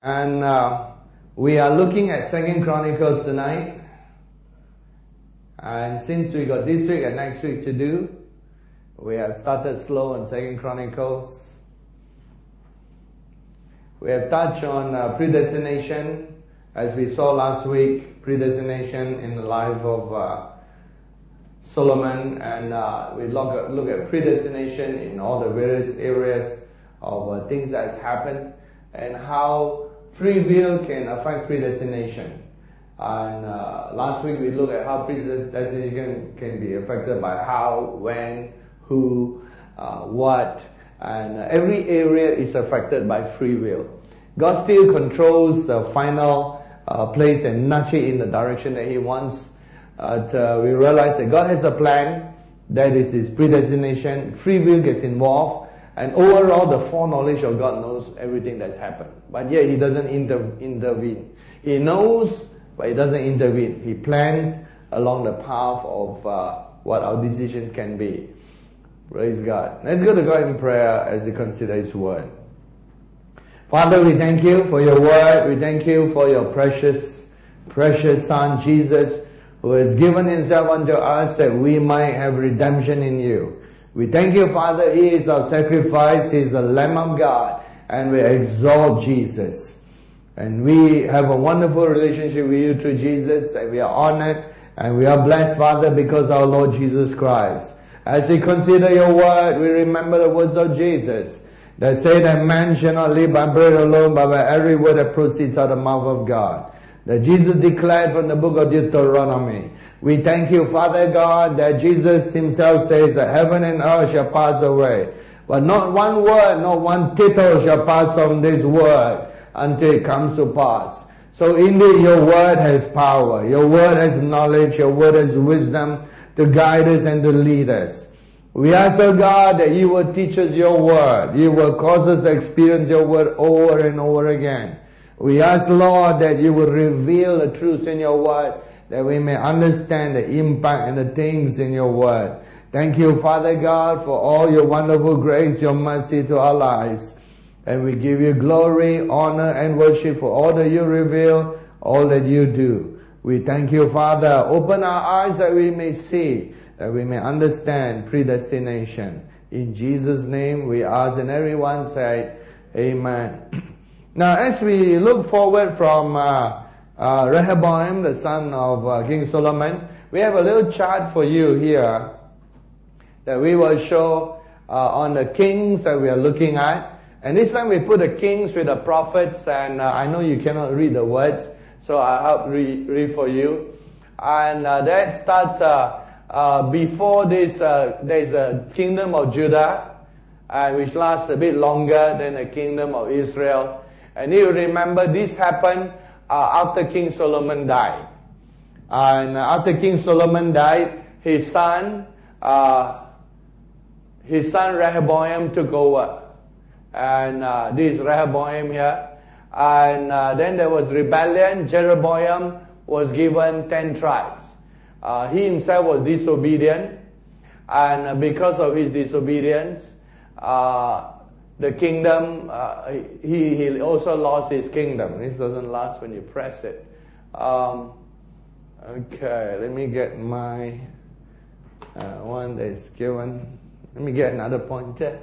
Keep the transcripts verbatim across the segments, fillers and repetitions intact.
And uh, we are looking at Second Chronicles tonight. And since we got this week and next week to do, we have started slow on Second Chronicles. We have touched on uh, predestination, as we saw last week, predestination in the life of uh, Solomon, and uh, we look at, look at predestination in all the various areas of uh, things that has happened, and how free will can affect predestination. And uh, last week we looked at how predestination can be affected by how, when, who, uh, what, and uh, every area is affected by free will. God still controls the final uh, place and nudge it in the direction that He wants. But uh, we realize that God has a plan, that is His predestination. Free will gets involved, and overall the foreknowledge of God knows everything that's happened. But yet He doesn't inter- intervene. He knows, but He doesn't intervene. He plans along the path of uh, what our decision can be. Praise God. Let's go to God in prayer as we consider His Word. Father, we thank You for Your Word. We thank You for Your precious, precious Son, Jesus, who has given Himself unto us that we might have redemption in You. We thank You, Father. He is our sacrifice. He is the Lamb of God. And we exalt Jesus. And we have a wonderful relationship with You through Jesus. And we are honored and we are blessed, Father, because of our Lord Jesus Christ. As we consider Your Word, we remember the words of Jesus that say that man shall not live by bread alone, but by every word that proceeds out of the mouth of God. That Jesus declared from the book of Deuteronomy. We thank You, Father God, that Jesus Himself says that heaven and earth shall pass away, but not one word, not one tittle shall pass from this word until it comes to pass. So indeed Your word has power. Your word has knowledge. Your word has wisdom to guide us and to lead us. We ask, O God, that You will teach us Your word. You will cause us to experience Your word over and over again. We ask, Lord, that You will reveal the truths in Your word, that we may understand the impact and the things in Your word. Thank You, Father God, for all Your wonderful grace, Your mercy to our lives. And we give You glory, honor, and worship for all that You reveal, all that You do. We thank You, Father. Open our eyes that we may see, that we may understand predestination. In Jesus' name we ask, and everyone say, Amen. Now, as we look forward from uh, uh, Rehoboam, the son of uh, King Solomon, we have a little chart for you here that we will show uh, on the kings that we are looking at. And this time we put the kings with the prophets, and uh, I know you cannot read the words, so I'll help read, read for you. And uh, that starts uh, uh, before this, uh, there's the kingdom of Judah, uh, which lasts a bit longer than the kingdom of Israel. And you remember this happened uh, after King Solomon died. And after King Solomon died, his son, uh, his son Rehoboam took over. And uh, this is Rehoboam here. And uh, then there was rebellion. Jeroboam was given ten tribes. Uh, he himself was disobedient. And because of his disobedience, uh, the kingdom, uh, he, he also lost his kingdom. This doesn't last when you press it. Um, okay, let me get my uh, one that is given. Let me get another pointer.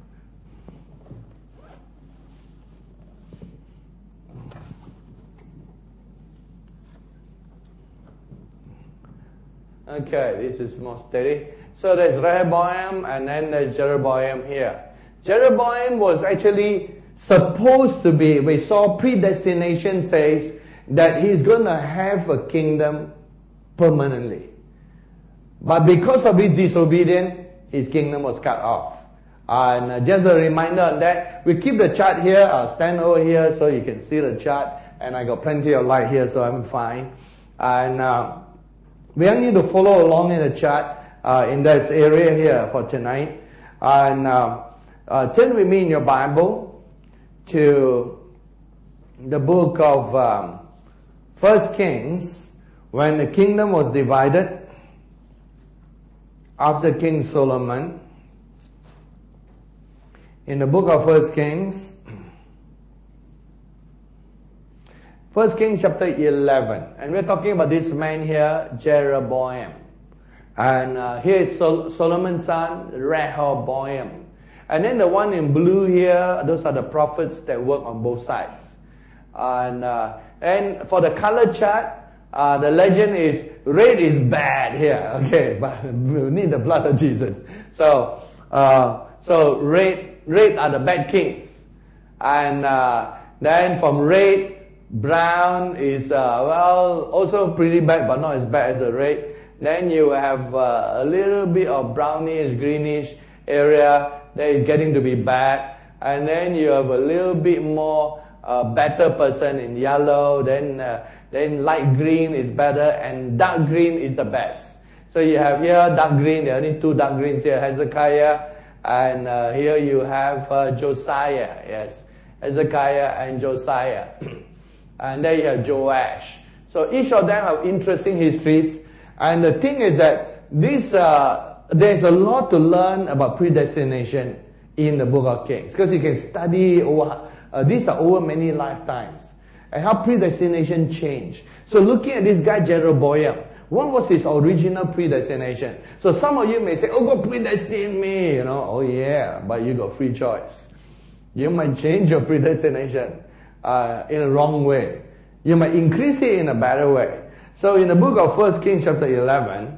Okay, this is more steady. So there's Rehoboam and then there's Jeroboam here. Jeroboam was actually supposed to be, we saw predestination says that he's going to have a kingdom permanently. But because of his disobedience, his kingdom was cut off. And uh, just a reminder on that, we keep the chart here. I'll stand over here so you can see the chart. And I got plenty of light here, so I'm fine. And uh, we only need to follow along in the chart uh, in this area here for tonight. And uh, uh, turn with me in your Bible to the book of um, First Kings, when the kingdom was divided after King Solomon. In the book of First Kings, First Kings chapter eleven. And we're talking about this man here, Jeroboam. And uh, here is Sol- Solomon's son, Rehoboam. And then the one in blue here, those are the prophets that work on both sides. And, uh, and for the color chart, uh, the legend is, red is bad here. Okay, but we need the blood of Jesus. So, uh, so red, red are the bad kings. And uh, then from red, brown is, uh, well, also pretty bad, but not as bad as the red. Then you have uh, a little bit of brownish, greenish area that is getting to be bad. And then you have a little bit more uh, better person in yellow. Then, uh, then light green is better, and dark green is the best. So you have here dark green. There are only two dark greens here, Hezekiah, and uh, here you have uh, Josiah. Yes, Hezekiah and Josiah. And there you have Joash. So each of them have interesting histories. And the thing is that this, uh, there's a lot to learn about predestination in the book of Kings. Because you can study over, uh, these are over many lifetimes. And how predestination changed. So looking at this guy Jeroboam, what was his original predestination? So some of you may say, oh, God predestined me, you know. Oh yeah, but you got free choice. You might change your predestination uh, in a wrong way. You might increase it in a better way. So in the book of First Kings chapter eleven,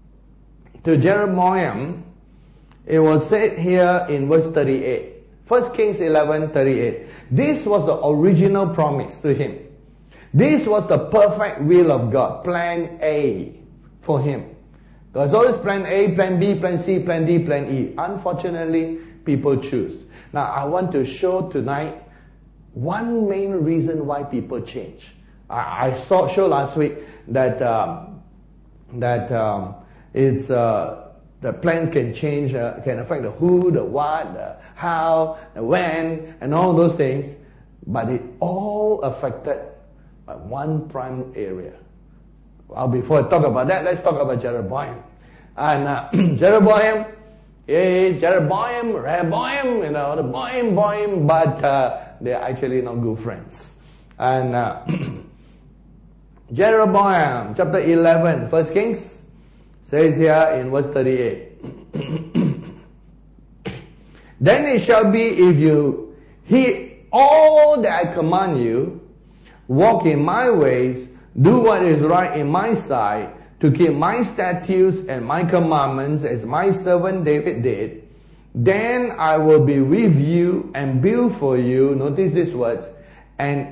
to Jeroboam, it was said here in verse thirty-eight. First Kings eleven thirty-eight. This was the original promise to him. This was the perfect will of God. Plan A for him. There's always plan A, plan B, plan C, plan D, plan E. Unfortunately, people choose. Now, I want to show tonight one main reason why people change. I, I saw show last week that um, that um, it's uh, the plans can change, uh, can affect the who, the what, the how, the when, and all those things, but it all affected by one prime area. Well, before I talk about that, let's talk about Jeroboam. And uh, Jeroboam, yeah, Jeroboam, Rehoboam, you know, the boim, boim, but uh, they're actually not good friends. And uh, Jeroboam, chapter eleven, First Kings, says here in verse thirty-eight, then it shall be if you heed all that I command you, walk in my ways, do what is right in my sight, to keep my statutes and my commandments as my servant David did, then I will be with you and build for you, notice these words, an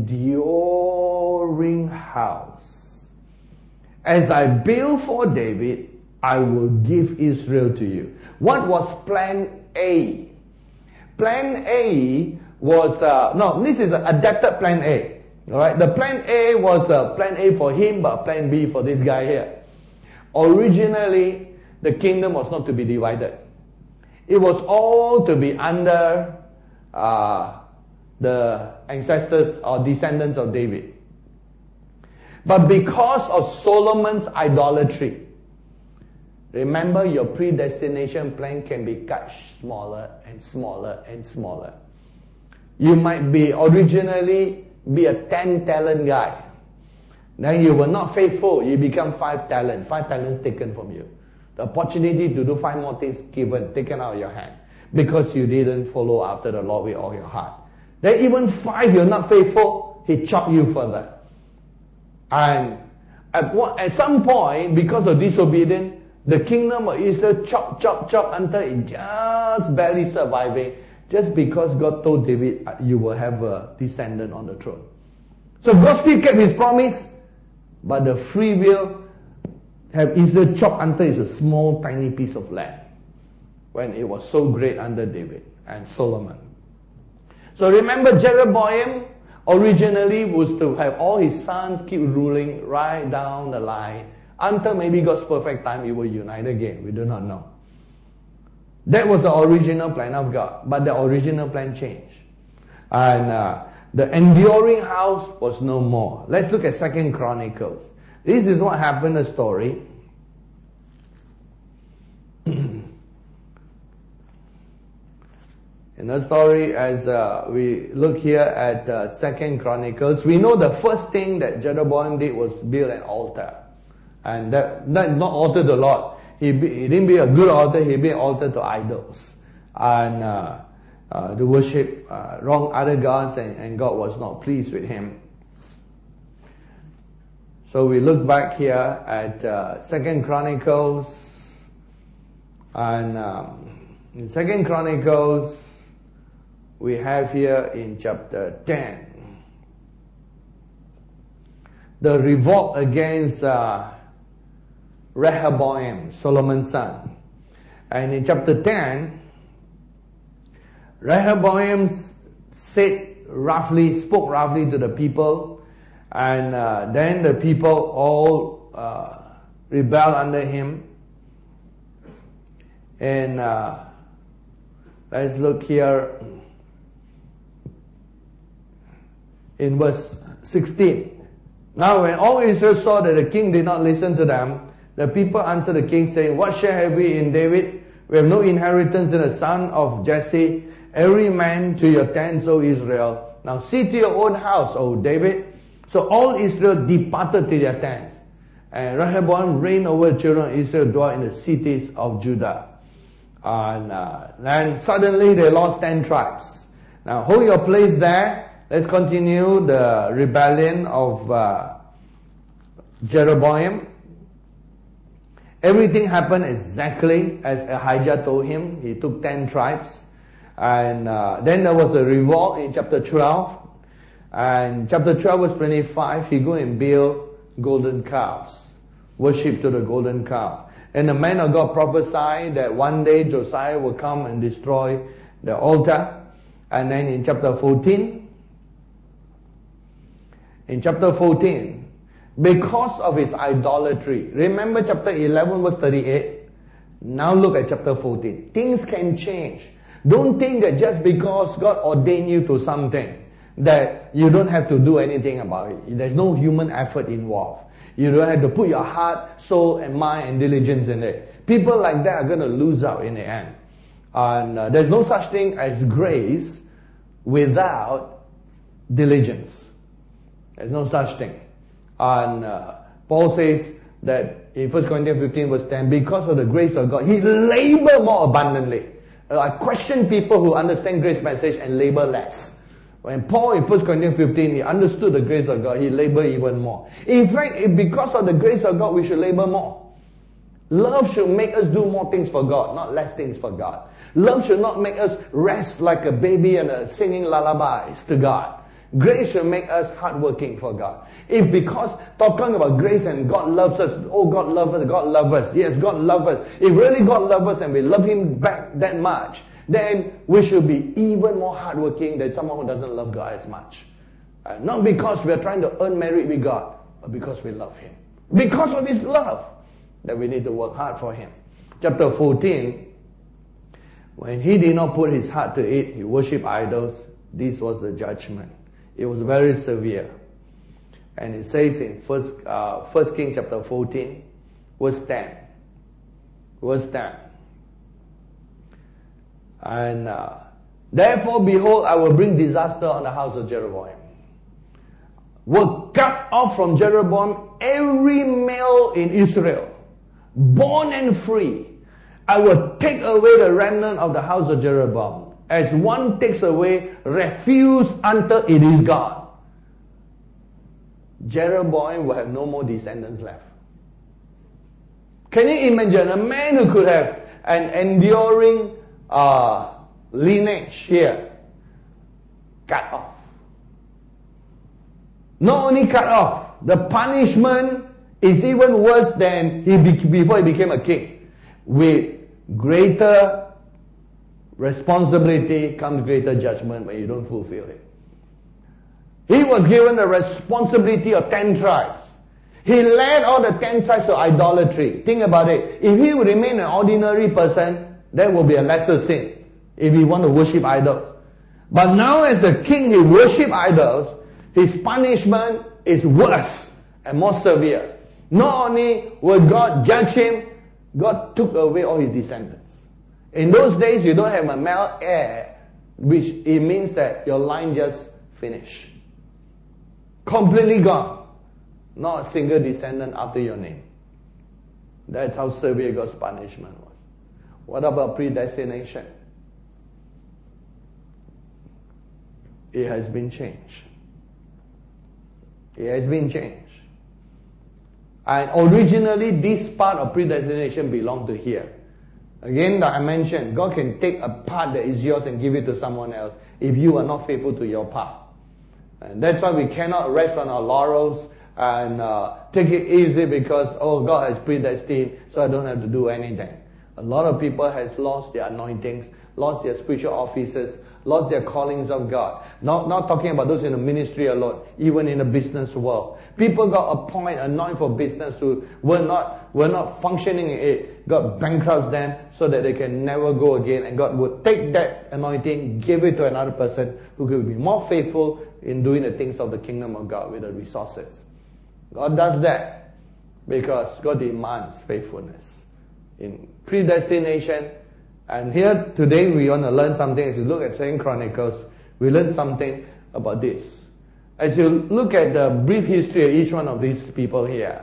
enduring house. As I build for David, I will give Israel to you. What was plan A? Plan A was, uh, no, this is an adapted plan A. Alright, the plan A was uh, plan A for him, but plan B for this guy here. Originally, the kingdom was not to be divided. It was all to be under uh, the ancestors or descendants of David. But because of Solomon's idolatry, remember your predestination plan can be cut smaller and smaller and smaller. You might be originally be a ten talent guy. Then you were not faithful, you become five talents. Five talents taken from you. The opportunity to do five more things given, taken out of your hand. Because you didn't follow after the Lord with all your heart. Then even five you're not faithful, He chopped you further. And at, what, at some point, because of disobedience, the kingdom of Israel chop, chop, chop until it just barely surviving. Just because God told David, you will have a descendant on the throne. So God still kept His promise, but the free will have Israel chopped until it's a small, tiny piece of land, when it was so great under David and Solomon. So remember, Jeroboam originally was to have all his sons keep ruling right down the line, until maybe God's perfect time it will unite again. We do not know. That was the original plan of God, but the original plan changed. And uh, the enduring house was no more. Let's look at Second Chronicles. This is what happened, the story. In the story, as uh, we look here at uh, Second Chronicles, we know the first thing that Jeroboam did was build an altar. And that, that not altar to the Lord. He, be, he didn't build a good altar, he built an altar to idols. And uh, uh, to worship uh, wrong other gods, and, and God was not pleased with him. So we look back here at uh, Second Chronicles, and um, in Second Chronicles, we have here in chapter ten, the revolt against uh, Rehoboam, Solomon's son. And in chapter ten, Rehoboam said roughly, spoke roughly to the people, and uh, then the people all uh, rebelled under him. And uh, let's look here in verse sixteen. Now when all Israel saw that the king did not listen to them, the people answered the king, saying, "What share have we in David? We have no inheritance in the son of Jesse. Every man to your tents, O Israel. Now see to your own house, O David." So all Israel departed to their tents. And Rehoboam reigned over the children of Israel, dwelt in the cities of Judah. And uh, then suddenly they lost ten tribes. Now hold your place there. Let's continue the rebellion of uh, Jeroboam. Everything happened exactly as Ahijah told him. He took ten tribes. And uh, then there was a revolt in chapter twelve. And chapter twelve verse twenty-five, he go and build golden calves. Worship to the golden calf. And the man of God prophesied that one day Josiah will come and destroy the altar. And then in chapter fourteen, in chapter fourteen, because of his idolatry, remember chapter eleven verse thirty-eight? Now look at chapter fourteen. Things can change. Don't think that just because God ordained you to something, that you don't have to do anything about it. There's no human effort involved. You don't have to put your heart, soul, and mind and diligence in it. People like that are going to lose out in the end. And uh, there's no such thing as grace without diligence. There's no such thing. And uh, Paul says that in First Corinthians fifteen verse ten, because of the grace of God, he labored more abundantly. Uh, I question people who understand grace message and labor less. When Paul in First Corinthians fifteen, he understood the grace of God, he labored even more. In fact, because of the grace of God, we should labor more. Love should make us do more things for God, not less things for God. Love should not make us rest like a baby and uh, singing lullabies to God. Grace should make us hardworking for God. If because talking about grace and God loves us, oh God loves us, God loves us. Yes, God loves us. If really God loves us and we love Him back that much, then we should be even more hardworking than someone who doesn't love God as much. Uh, not because we are trying to earn merit with God, but because we love Him. Because of His love, that we need to work hard for Him. Chapter fourteen, when he did not put his heart to it, he worshipped idols. This was the judgment. It was very severe. And it says in First, uh, First King chapter fourteen, verse ten. Verse ten. And uh, therefore, behold, I will bring disaster on the house of Jeroboam. Will cut off from Jeroboam every male in Israel, born and free. I will take away the remnant of the house of Jeroboam, as one takes away refuse until it is gone. Jeroboam will have no more descendants left. Can you imagine a man who could have an enduring uh, lineage here cut off? Not only cut off, the punishment is even worse than he be- before he became a king. With greater responsibility comes greater judgment when you don't fulfill it. He was given the responsibility of ten tribes. He led all the ten tribes to idolatry. Think about it. If he would remain an ordinary person, that will be a lesser sin. If he want to worship idols. But now as a king, he worship idols. His punishment is worse and more severe. Not only will God judge him, God took away all his descendants. In those days, you don't have a male heir which it means that your line just finished. Completely gone. Not a single descendant after your name. That's how severe God's punishment was. What about predestination? It has been changed. It has been changed. And originally, this part of predestination belonged to here. Again, that I mentioned, God can take a part that is yours and give it to someone else if you are not faithful to your part. And that's why we cannot rest on our laurels and uh, take it easy because, oh, God has predestined, so I don't have to do anything. A lot of people have lost their anointings, lost their spiritual offices, lost their callings of God. Not, not talking about those in the ministry alone, even in the business world. People got appointed, anointed for business who were not, were not functioning in it. God bankrupts them so that they can never go again. And God would take that anointing, give it to another person who could be more faithful in doing the things of the kingdom of God with the resources. God does that because God demands faithfulness in predestination. And here today we want to learn something. As you look at Second Chronicles, we learn something about this. As you look at the brief history of each one of these people here,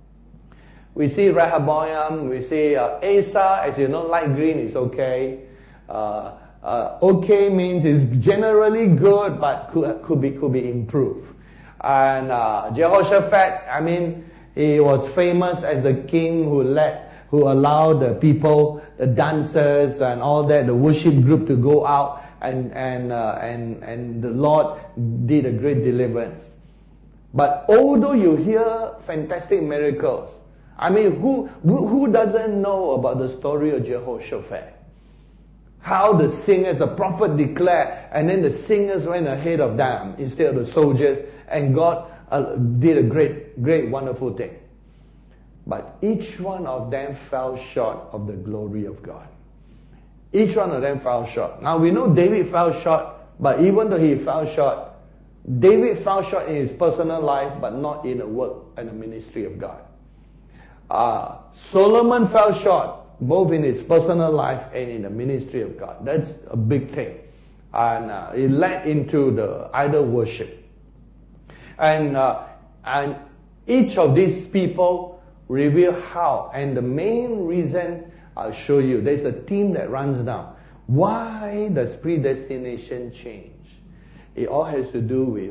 we see Rehoboam, we see uh, Asa. As you know, light green is okay. Uh, uh, okay means it's generally good, but could, could be could be improved. And uh, Jehoshaphat, I mean, he was famous as the king who led, who allowed the people, the dancers and all that, the worship group to go out, and and uh, and and the Lord did a great deliverance. But although you hear fantastic miracles, I mean, who who doesn't know about the story of Jehoshaphat? How the singers, the prophet declared, and then the singers went ahead of them instead of the soldiers, and God uh, did a great, great, wonderful thing. But each one of them fell short of the glory of God. Each one of them fell short. Now we know David fell short, but even though he fell short, David fell short in his personal life, but not in the work and the ministry of God. Uh, Solomon fell short, both in his personal life and in the ministry of God. That's a big thing. And uh, it led into the idol worship. And, uh, and each of these people reveal how. And the main reason I'll show you, there's a theme that runs down. Why does predestination change? It all has to do with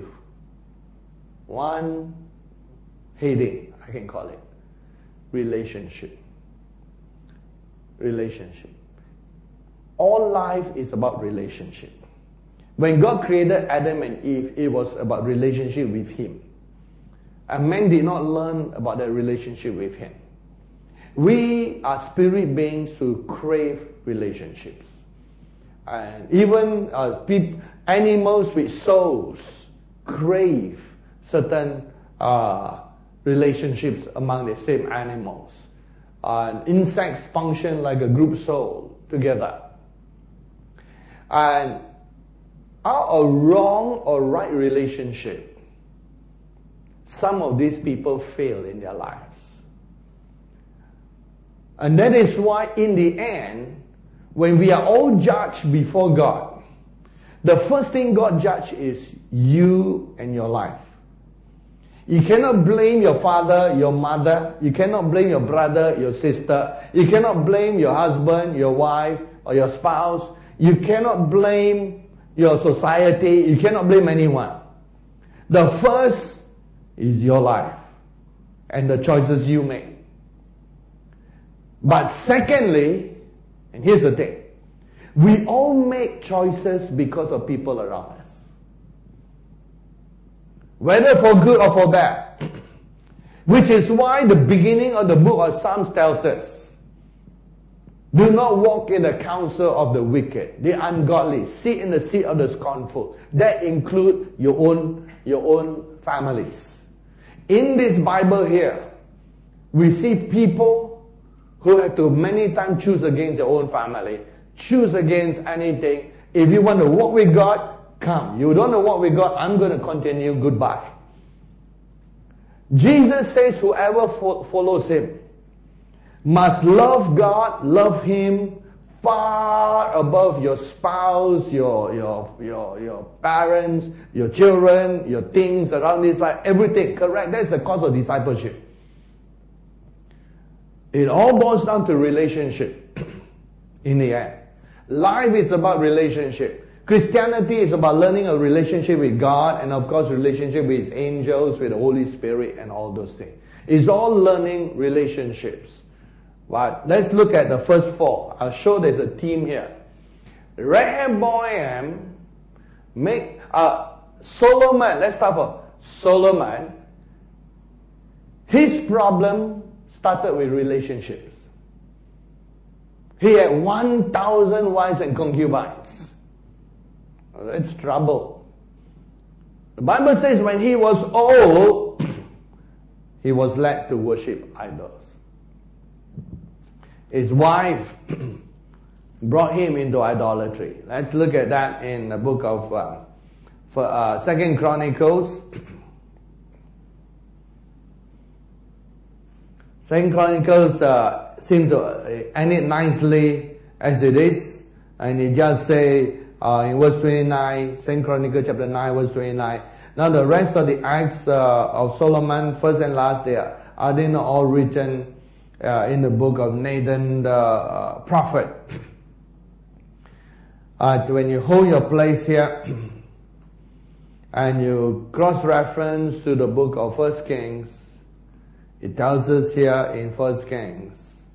one heading, I can call it. Relationship. Relationship. All life is about relationship. When God created Adam and Eve, it was about relationship with Him. And man did not learn about that relationship with Him. We are spirit beings who crave relationships. And even uh, people, animals with souls crave certain uh, relationships among the same animals. Uh, insects function like a group soul together. And are a wrong or right relationship, some of these people fail in their lives. And that is why in the end, when we are all judged before God, the first thing God judges is you and your life. You cannot blame your father, your mother. You cannot blame your brother, your sister. You cannot blame your husband, your wife, or your spouse. You cannot blame your society. You cannot blame anyone. The first is your life and the choices you make. But secondly, and here's the thing, we all make choices because of people around us. Whether for good or for bad. Which is why the beginning of the book of Psalms tells us, do not walk in the counsel of the wicked, the ungodly, sit in the seat of the scornful. That include your own, your own families. In this Bible here, we see people who have to many times choose against their own family, choose against anything. If you want to walk with God, come. You don't know what we got, I'm going to continue, goodbye. Jesus says whoever fo- follows Him must love God, love Him far above your spouse, your, your, your, your parents, your children, your things around this life, everything, correct? That's the cause of discipleship. It all boils down to relationship in the end. Life is about relationship. Christianity is about learning a relationship with God and of course relationship with His angels, with the Holy Spirit and all those things. It's all learning relationships. But let's look at the first four. I'll show there's a theme here. Rehoboam make uh, Solomon, let's start with Solomon. His problem started with relationships. He had one thousand wives and concubines. That's trouble. The Bible says when he was old, he was led to worship idols. His wife brought him into idolatry. Let's look at that in the book of uh, for, uh, Second Chronicles. Second Chronicles uh, seems to end it nicely as it is, and it just say uh, in verse twenty-nine, Second Chronicles chapter nine, verse twenty-nine. Now the rest of the acts uh, of Solomon, first and last, they are, are they not all written uh, in the book of Nathan the uh, prophet? Uh, when you hold your place here and you cross-reference to the book of First Kings, it tells us here in First Kings,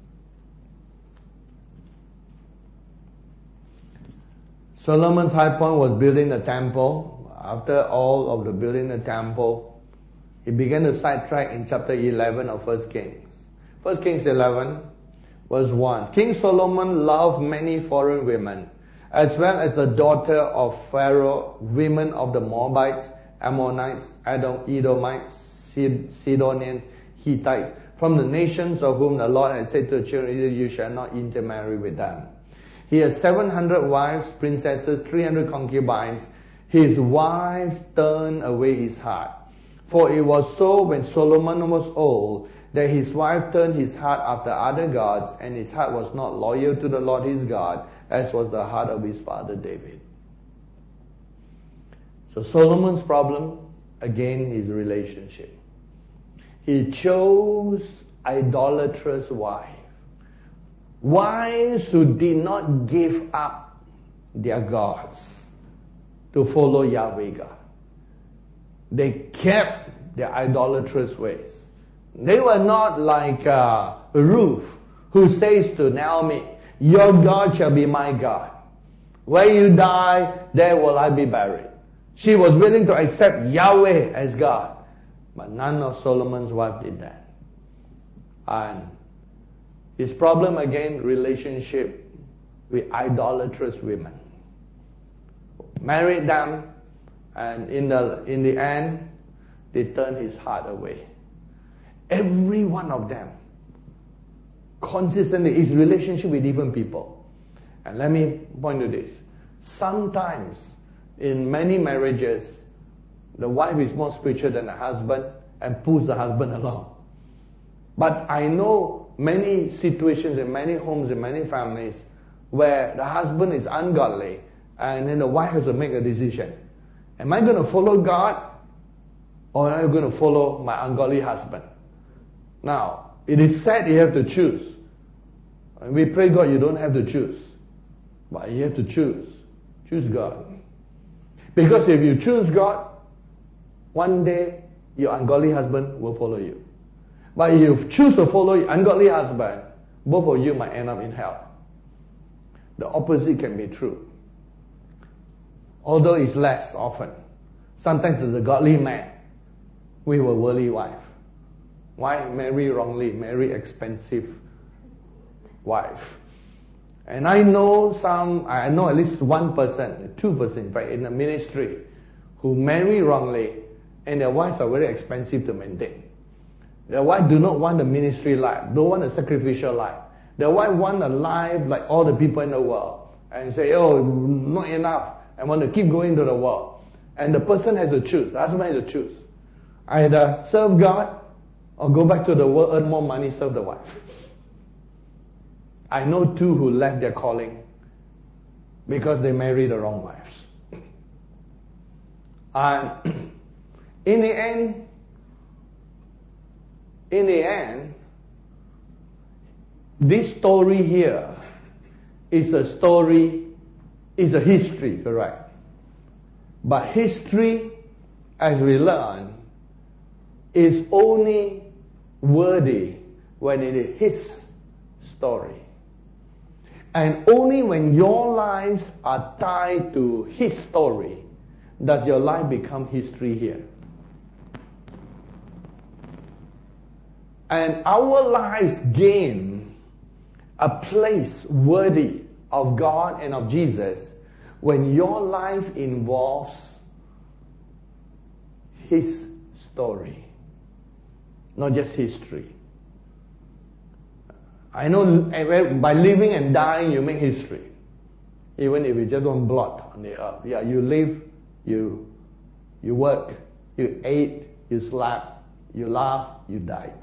Solomon's high point was building the temple. After all of the building the temple, he began to sidetrack in chapter eleven of First Kings. First Kings eleven, verse one. King Solomon loved many foreign women, as well as the daughter of Pharaoh, women of the Moabites, Ammonites, Edom, Edomites, Sidonians, Hittites, from the nations of whom the Lord had said to the children, you shall not intermarry with them. He had seven hundred wives, princesses, three hundred concubines. His wives turned away his heart. For it was so when Solomon was old, that his wife turned his heart after other gods, and his heart was not loyal to the Lord his God, as was the heart of his father David. So Solomon's problem, again, his relationship. He chose idolatrous wives. Wives who did not give up their gods to follow Yahweh God. They kept their idolatrous ways. They were not like uh, Ruth, who says to Naomi, your God shall be my God. Where you die, there will I be buried. She was willing to accept Yahweh as God. But none of Solomon's wives did that. And his problem again, relationship with idolatrous women. Married them, and in the in the end, they turned his heart away. Every one of them, consistently, his relationship with different people. And let me point to this. Sometimes, in many marriages, the wife is more spiritual than the husband and pulls the husband along. But I know many situations in many homes, in many families, where the husband is ungodly and then the wife has to make a decision. Am I going to follow God or am I going to follow my ungodly husband? Now, it is said you have to choose. And we pray God you don't have to choose. But you have to choose. Choose God. Because if you choose God, one day your ungodly husband will follow you. But if you choose to follow your ungodly husband, both of you might end up in hell. The opposite can be true. Although it's less often. Sometimes it's a godly man with a worldly wife. Why marry wrongly? Marry expensive wife. And I know some, I know at least one person, two person in fact, in the ministry who marry wrongly and their wives are very expensive to maintain. Their wife do not want a ministry life, don't want a sacrificial life. Their wife want a life like all the people in the world and say, oh, not enough. I want to keep going to the world. And the person has to choose. The husband has to choose. Either serve God or go back to the world, earn more money, serve the wife. I know two who left their calling because they married the wrong wives. And in the end, in the end, this story here is a story, is a history, correct? But history, as we learn, is only worthy when it is His story. And only when your lives are tied to His story does your life become history here. And our lives gain a place worthy of God and of Jesus when your life involves His story, not just history. I know by living and dying you make history, even if it's just one blot on the earth. Yeah, you live, you you work, you ate, you slept, you laughed, you died.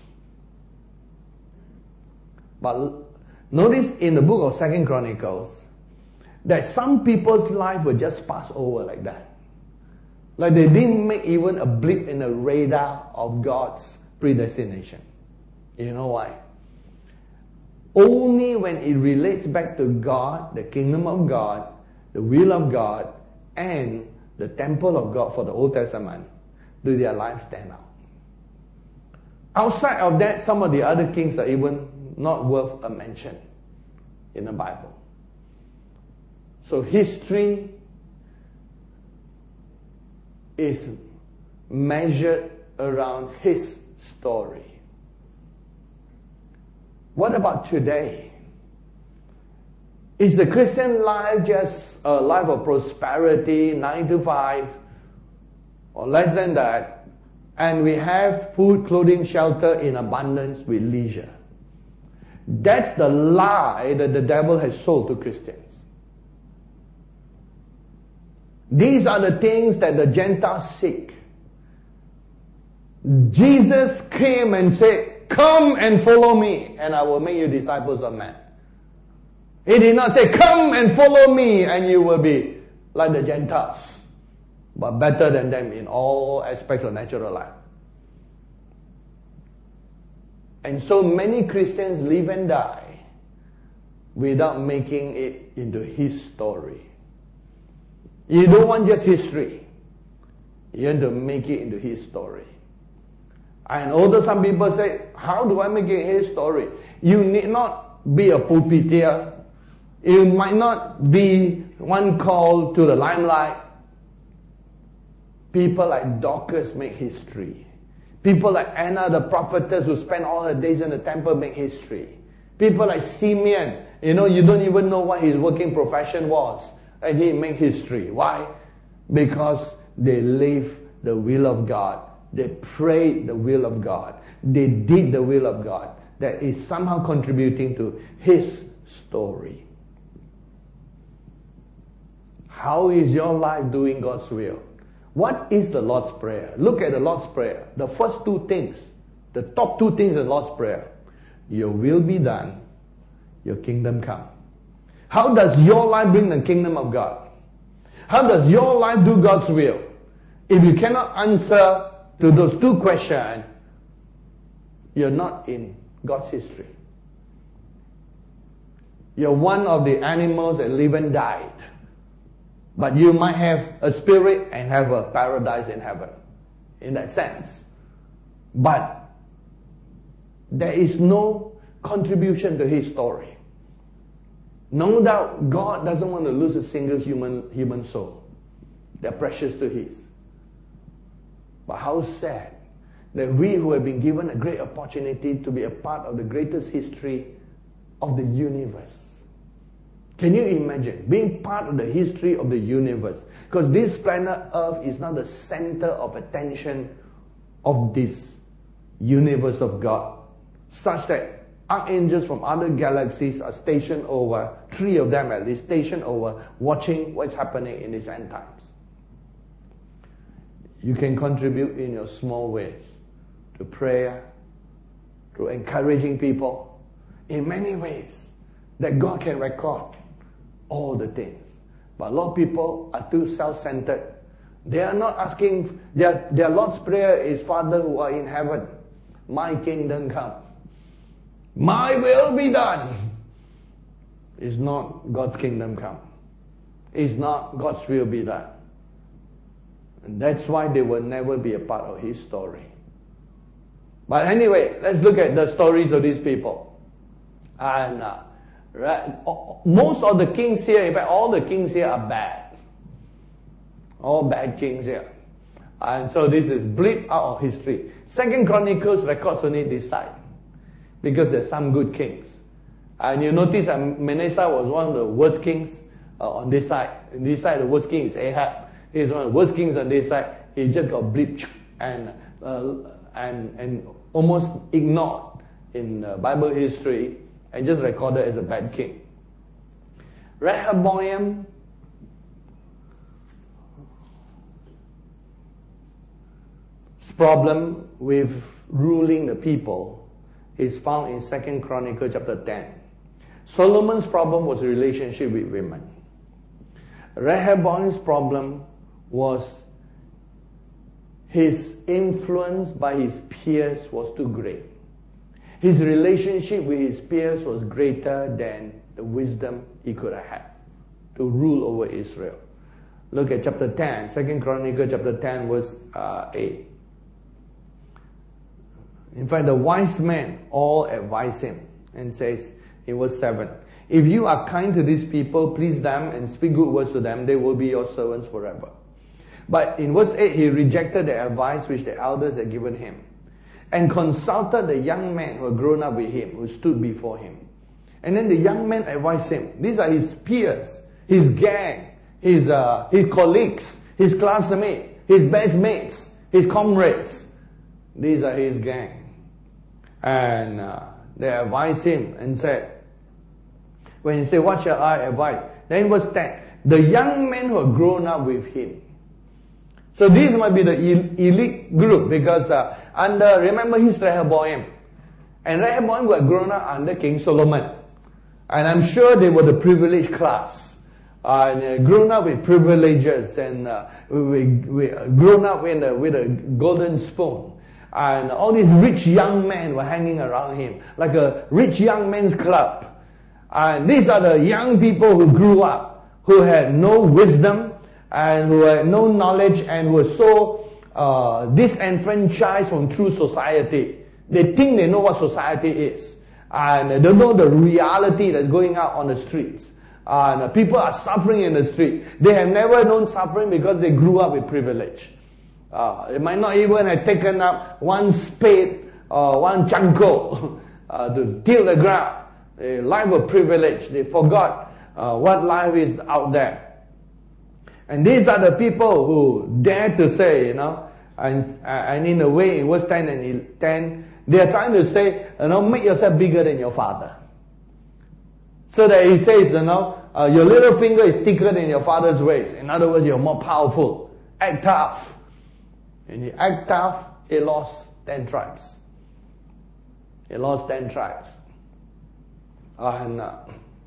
But notice in the book of Second Chronicles that some people's life will just pass over like that. Like they didn't make even a blip in the radar of God's predestination. You know why? Only when it relates back to God, the kingdom of God, the will of God, and the temple of God for the Old Testament, do their lives stand out. Outside of that, some of the other kings are even not worth a mention in the Bible. So history is measured around His story. What about today? Is the Christian life just a life of prosperity, nine to five, or less than that, and we have food, clothing, shelter in abundance with leisure? That's the lie that the devil has sold to Christians. These are the things that the Gentiles seek. Jesus came and said, "Come and follow me, and I will make you disciples of men." He did not say, "Come and follow me, and you will be like the Gentiles, but better than them in all aspects of natural life." And so many Christians live and die without making it into His story. You don't want just history. You want to make it into His story. And although some people say, "How do I make it His story?" You need not be a pulpiteer. You might not be one called to the limelight. People like Dorcas make history. People like Anna the prophetess who spent all her days in the temple make history. People like Simeon, you know, you don't even know what his working profession was, and he made history. Why? Because they lived the will of God. They prayed the will of God. They did the will of God. That is somehow contributing to His story. How is your life doing God's will? What is the Lord's Prayer? Look at the Lord's Prayer. The first two things, the top two things in the Lord's Prayer. Your will be done, your kingdom come. How does your life bring the kingdom of God? How does your life do God's will? If you cannot answer to those two questions, you're not in God's history. You're one of the animals that live and died. But you might have a spirit and have a paradise in heaven, in that sense. But there is no contribution to His story. No doubt God doesn't want to lose a single human, human soul. They're precious to His. But how sad that we who have been given a great opportunity to be a part of the greatest history of the universe. Can you imagine being part of the history of the universe? Because this planet Earth is not the center of attention of this universe of God, such that archangels from other galaxies are stationed over, three of them at least, stationed over, watching what's happening in these end times. You can contribute in your small ways to prayer, to encouraging people, in many ways. that God can record all the things. But a lot of people are too self-centered. They are not asking, their, their Lord's Prayer is, Father who are in heaven, my kingdom come. My will be done. It's not God's kingdom come. It's not God's will be done. And that's why they will never be a part of His story. But anyway, let's look at the stories of these people. And uh, right, most of the kings here, in fact, all the kings here are bad. All bad kings here. And so this is bleeped out of history. Second Chronicles records only this side. Because there's some good kings. And you notice that Manasseh was one of the worst kings uh, on this side. On this side, the worst king is Ahab. He's one of the worst kings on this side. He just got bleeped and, uh, and, and almost ignored in uh, Bible history and just recorded as a bad king. Rehoboam problem with ruling the people is found in Second Chronicles chapter ten. Solomon's problem was a relationship with women. Rehoboam's problem was his influence by his peers was too great. His relationship with his peers was greater than the wisdom he could have had to rule over Israel. Look at chapter ten, Second Chronicles chapter ten, verse uh, eight. In fact, the wise men all advise him and says in verse seven, if you are kind to these people, please them and speak good words to them, they will be your servants forever. But in verse eight, he rejected the advice which the elders had given him and consulted the young men who had grown up with him, who stood before him. And then the young men advised him. These are his peers, his gang, his, uh, his colleagues, his classmates, his best mates, his comrades. These are his gang. And uh, they advised him and said, when he said, what shall I advise? Then verse ten, the young men who have grown up with him. So these might be the elite group because uh, under, remember he's Rehoboam. And Rehoboam who had grown up under King Solomon. And I'm sure they were the privileged class. Uh, and uh, grown up with privileges and uh, we, we, uh, grown up in a, with a golden spoon. And all these rich young men were hanging around him, like a rich young men's club. And these are the young people who grew up, who had no wisdom, and who had no knowledge, and were so uh, disenfranchised from true society. They think they know what society is. And they don't know the reality that's going out on the streets. And people are suffering in the street. They have never known suffering because they grew up with privilege. Uh, they might not even have taken up one spade or one chanko uh, to till the ground. A life of privilege. They forgot uh, what life is out there. And these are the people who dare to say, you know, and, and in a way, in verse ten and ten, they are trying to say, you know, make yourself bigger than your father. So that he says, you know, uh, your little finger is thicker than your father's waist. In other words, you're more powerful. Act tough. And he act tough, he lost ten tribes. He lost ten tribes. And uh,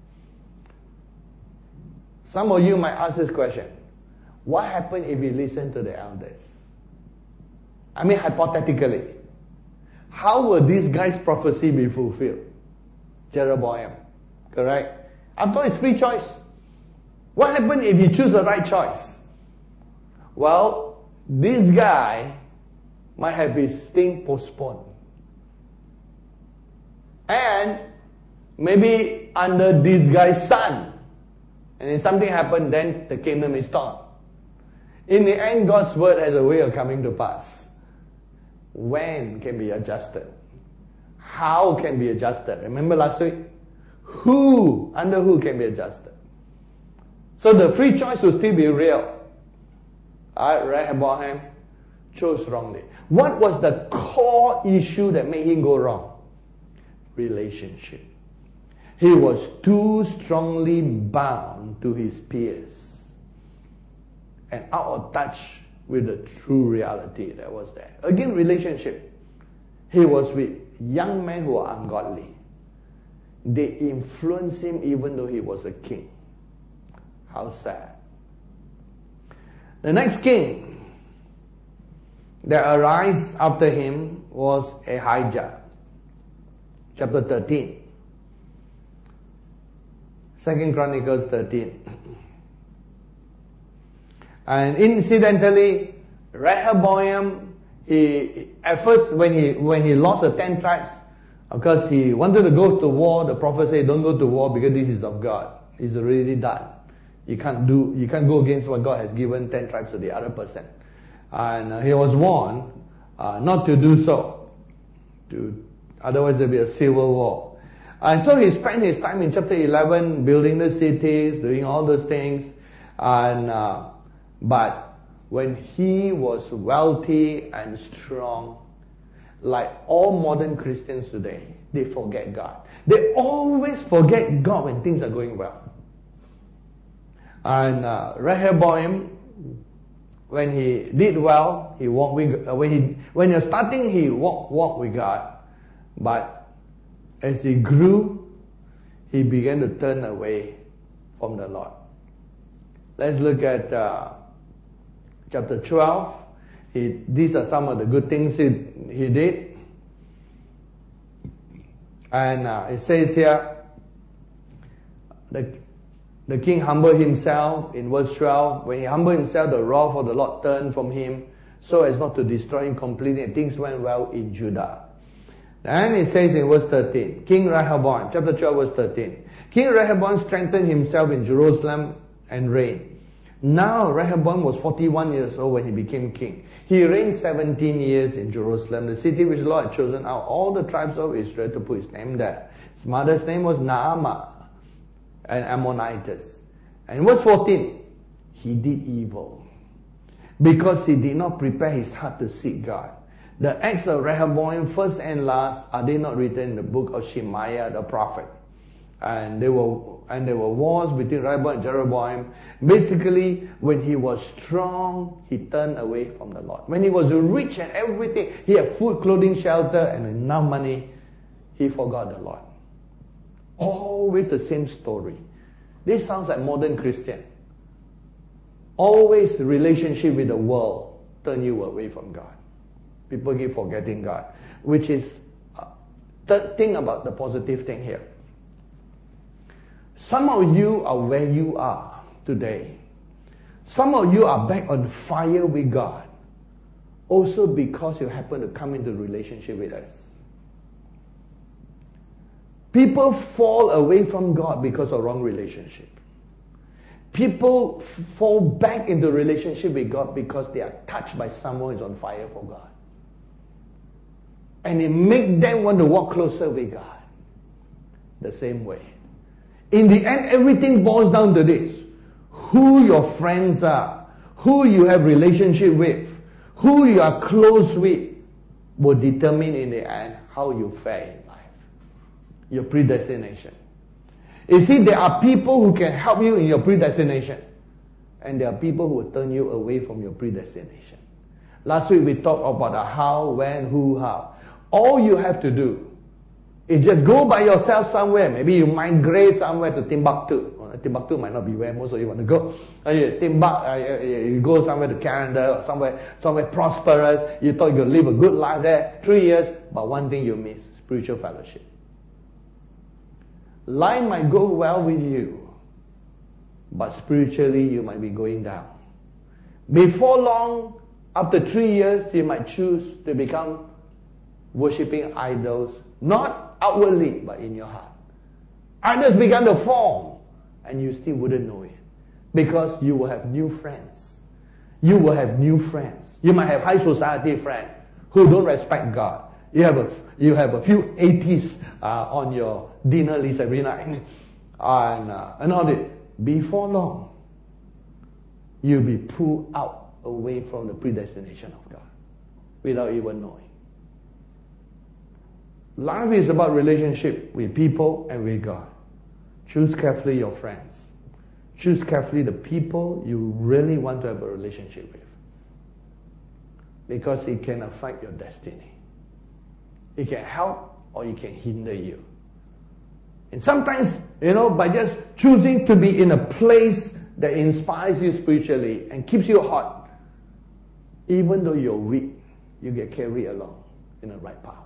some of you might ask this question. What happened if he listened to the elders? I mean, hypothetically. How will this guy's prophecy be fulfilled? Jeroboam. Correct? After all, it's free choice. What happened if you choose the right choice? Well, this guy might have his thing postponed. And maybe under this guy's son. And if something happened, then the kingdom is torn. In the end, God's word has a way of coming to pass. When can be adjusted? How can be adjusted? Remember last week? Who, under who can be adjusted? So the free choice will still be real. Alright, Rehoboam chose wrongly. What was the core issue that made him go wrong? Relationship. He was too strongly bound to his peers and out of touch with the true reality that was there. Again, relationship. He was with young men who were ungodly. they influenced him even though he was a king. How sad. The next king that arose after him was Ahijah. Chapter thirteen. Second Chronicles thirteen. And incidentally, Rehoboam, he at first when he when he lost the ten tribes, because he wanted to go to war, the prophet said, "Don't go to war because this is of God. It's already done. You can't do you can't go against what God has given ten tribes to the other person." And uh, he was warned uh, not to do so. To otherwise there'll be a civil war. And so he spent his time in chapter eleven building the cities, doing all those things, and. Uh, But when he was wealthy and strong, like all modern Christians today, they forget God. They always forget God when things are going well. And uh, Rehoboam, when he did well, he walked with uh, when he when you're starting, he walked walked with God. But as he grew, he began to turn away from the Lord. Let's look at. Uh, Chapter twelve, he, these are some of the good things he, he did. And uh, it says here, the, the king humbled himself in verse twelve. When he humbled himself, the wrath of the Lord turned from him so as not to destroy him completely. And things went well in Judah. And it says in verse thirteen, King Rehoboam, chapter twelve, verse thirteen. King Rehoboam strengthened himself in Jerusalem and reigned. Now Rehoboam was forty-one years old when he became king. He reigned seventeen years in Jerusalem, the city which the Lord had chosen out all the tribes of Israel to put his name there. His mother's name was Naamah, an Ammonitess. And in verse fourteen, he did evil because he did not prepare his heart to seek God. The acts of Rehoboam, first and last, are they not written in the book of Shemaiah the prophet? And there were and there were wars between Rehoboam and Jeroboam. Basically, when he was strong, he turned away from the Lord. When he was rich and everything, he had food, clothing, shelter, and enough money, he forgot the Lord. Always the same story. This sounds like modern Christian. Always relationship with the world turn you away from God. People keep forgetting God, which is uh, third thing about the positive thing here. Some of you are where you are today. Some of you are back on fire with God, also because you happen to come into relationship with us. People fall away from God because of wrong relationship. People f- fall back into relationship with God because they are touched by someone who is on fire for God. And it makes them want to walk closer with God. The same way. In the end, everything boils down to this. Who your friends are, who you have relationship with, who you are close with, will determine in the end how you fare in life. Your predestination. You see, there are people who can help you in your predestination. And there are people who will turn you away from your predestination. Last week we talked about the how, when, who, how. All you have to do is just go by yourself somewhere. Maybe you migrate somewhere to Timbuktu. Well, Timbuktu might not be where most of you want to go. Uh, you, Timbuk, uh, you go somewhere to Canada or somewhere, somewhere prosperous. You thought you could live a good life there. Three years, but one thing you miss, spiritual fellowship. Life might go well with you, but spiritually you might be going down. Before long, after three years, you might choose to become worshipping idols, not outwardly, but in your heart. Idols began to form, and you still wouldn't know it. Because you will have new friends. You will have new friends. You might have high society friends who don't respect God. You have a, you have a few atheists uh, on your dinner list every night. and, uh, and all that. Before long, you'll be pulled out away from the predestination of God without even knowing. Life is about relationship with people and with God. Choose carefully your friends. Choose carefully the people you really want to have a relationship with. Because it can affect your destiny. It can help or it can hinder you. And sometimes, you know, by just choosing to be in a place that inspires you spiritually and keeps you hot, even though you're weak, you get carried along in the right path.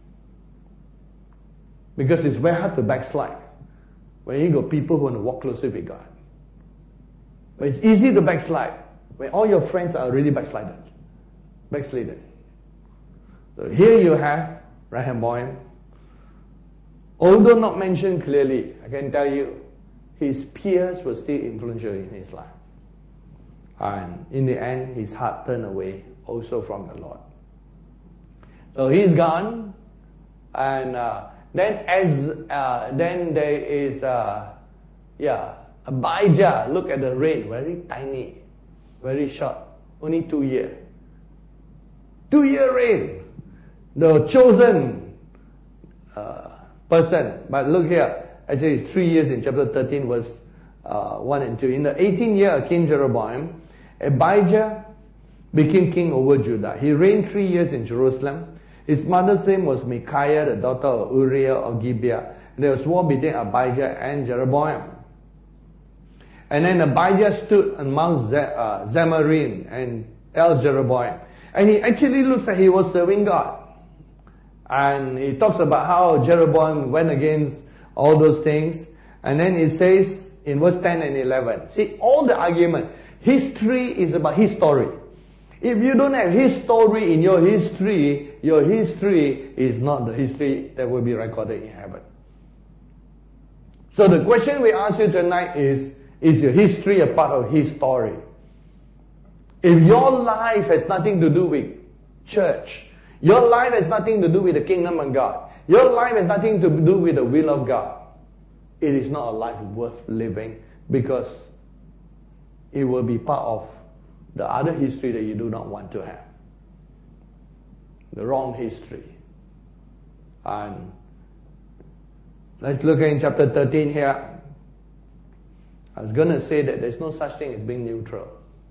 Because it's very hard to backslide when you got people who want to walk closer with God. But it's easy to backslide when all your friends are already backslided. Backslidden. So here you have Rehoboam. Although not mentioned clearly, I can tell you, his peers were still influential in his life. And in the end, his heart turned away also from the Lord. So he's gone. And uh, then as uh, then there is, uh, yeah, Abijah. Look at the reign, very tiny, very short, only two years. Two year reign. The chosen uh, person. But look here, actually it's three years in chapter thirteen, verse uh, one and two. In the eighteenth year of King Jeroboam, Abijah became king over Judah. He reigned three years in Jerusalem. His mother's name was Micaiah, the daughter of Uriah of Gibeah. There was war between Abijah and Jeroboam. And then Abijah stood on Mount uh, Zemarim and El Jeroboam. And he actually looks like he was serving God. And he talks about how Jeroboam went against all those things. And then it says in verse ten and eleven. See, all the argument. History is about his story. If you don't have his story in your history, your history is not the history that will be recorded in heaven. So the question we ask you tonight is, is your history a part of his story? If your life has nothing to do with church, your life has nothing to do with the kingdom of God, your life has nothing to do with the will of God, it is not a life worth living, because it will be part of the other history that you do not want to have. The wrong history. And let's look in chapter thirteen here. I was going to say that there's no such thing as being neutral.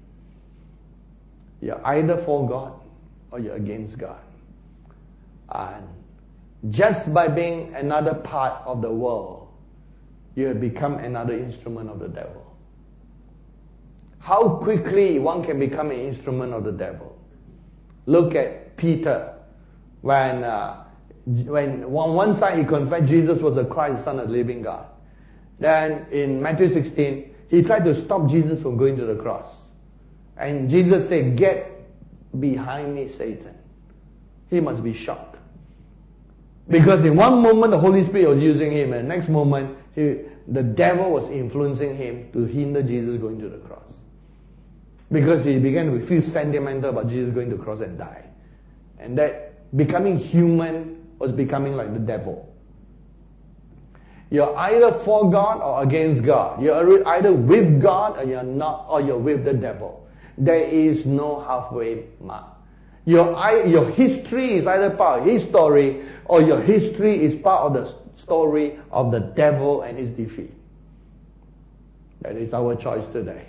You're either for God or you're against God. And just by being another part of the world, you have become another instrument of the devil. How quickly one can become an instrument of the devil. Look at Peter. When uh, when on one side he confessed Jesus was the Christ, the Son of the living God. Then in Matthew sixteen, he tried to stop Jesus from going to the cross. And Jesus said, "Get behind me, Satan." He must be shocked. Because in one moment the Holy Spirit was using him, and the next moment he, the devil was influencing him to hinder Jesus going to the cross. Because he began to feel sentimental about Jesus going to the cross and die. And that becoming human was becoming like the devil. You're either for God or against God. You're either with God or you're not, or you're with the devil. There is no halfway mark. Your, your history is either part of his story, or your history is part of the story of the devil and his defeat. That is our choice today.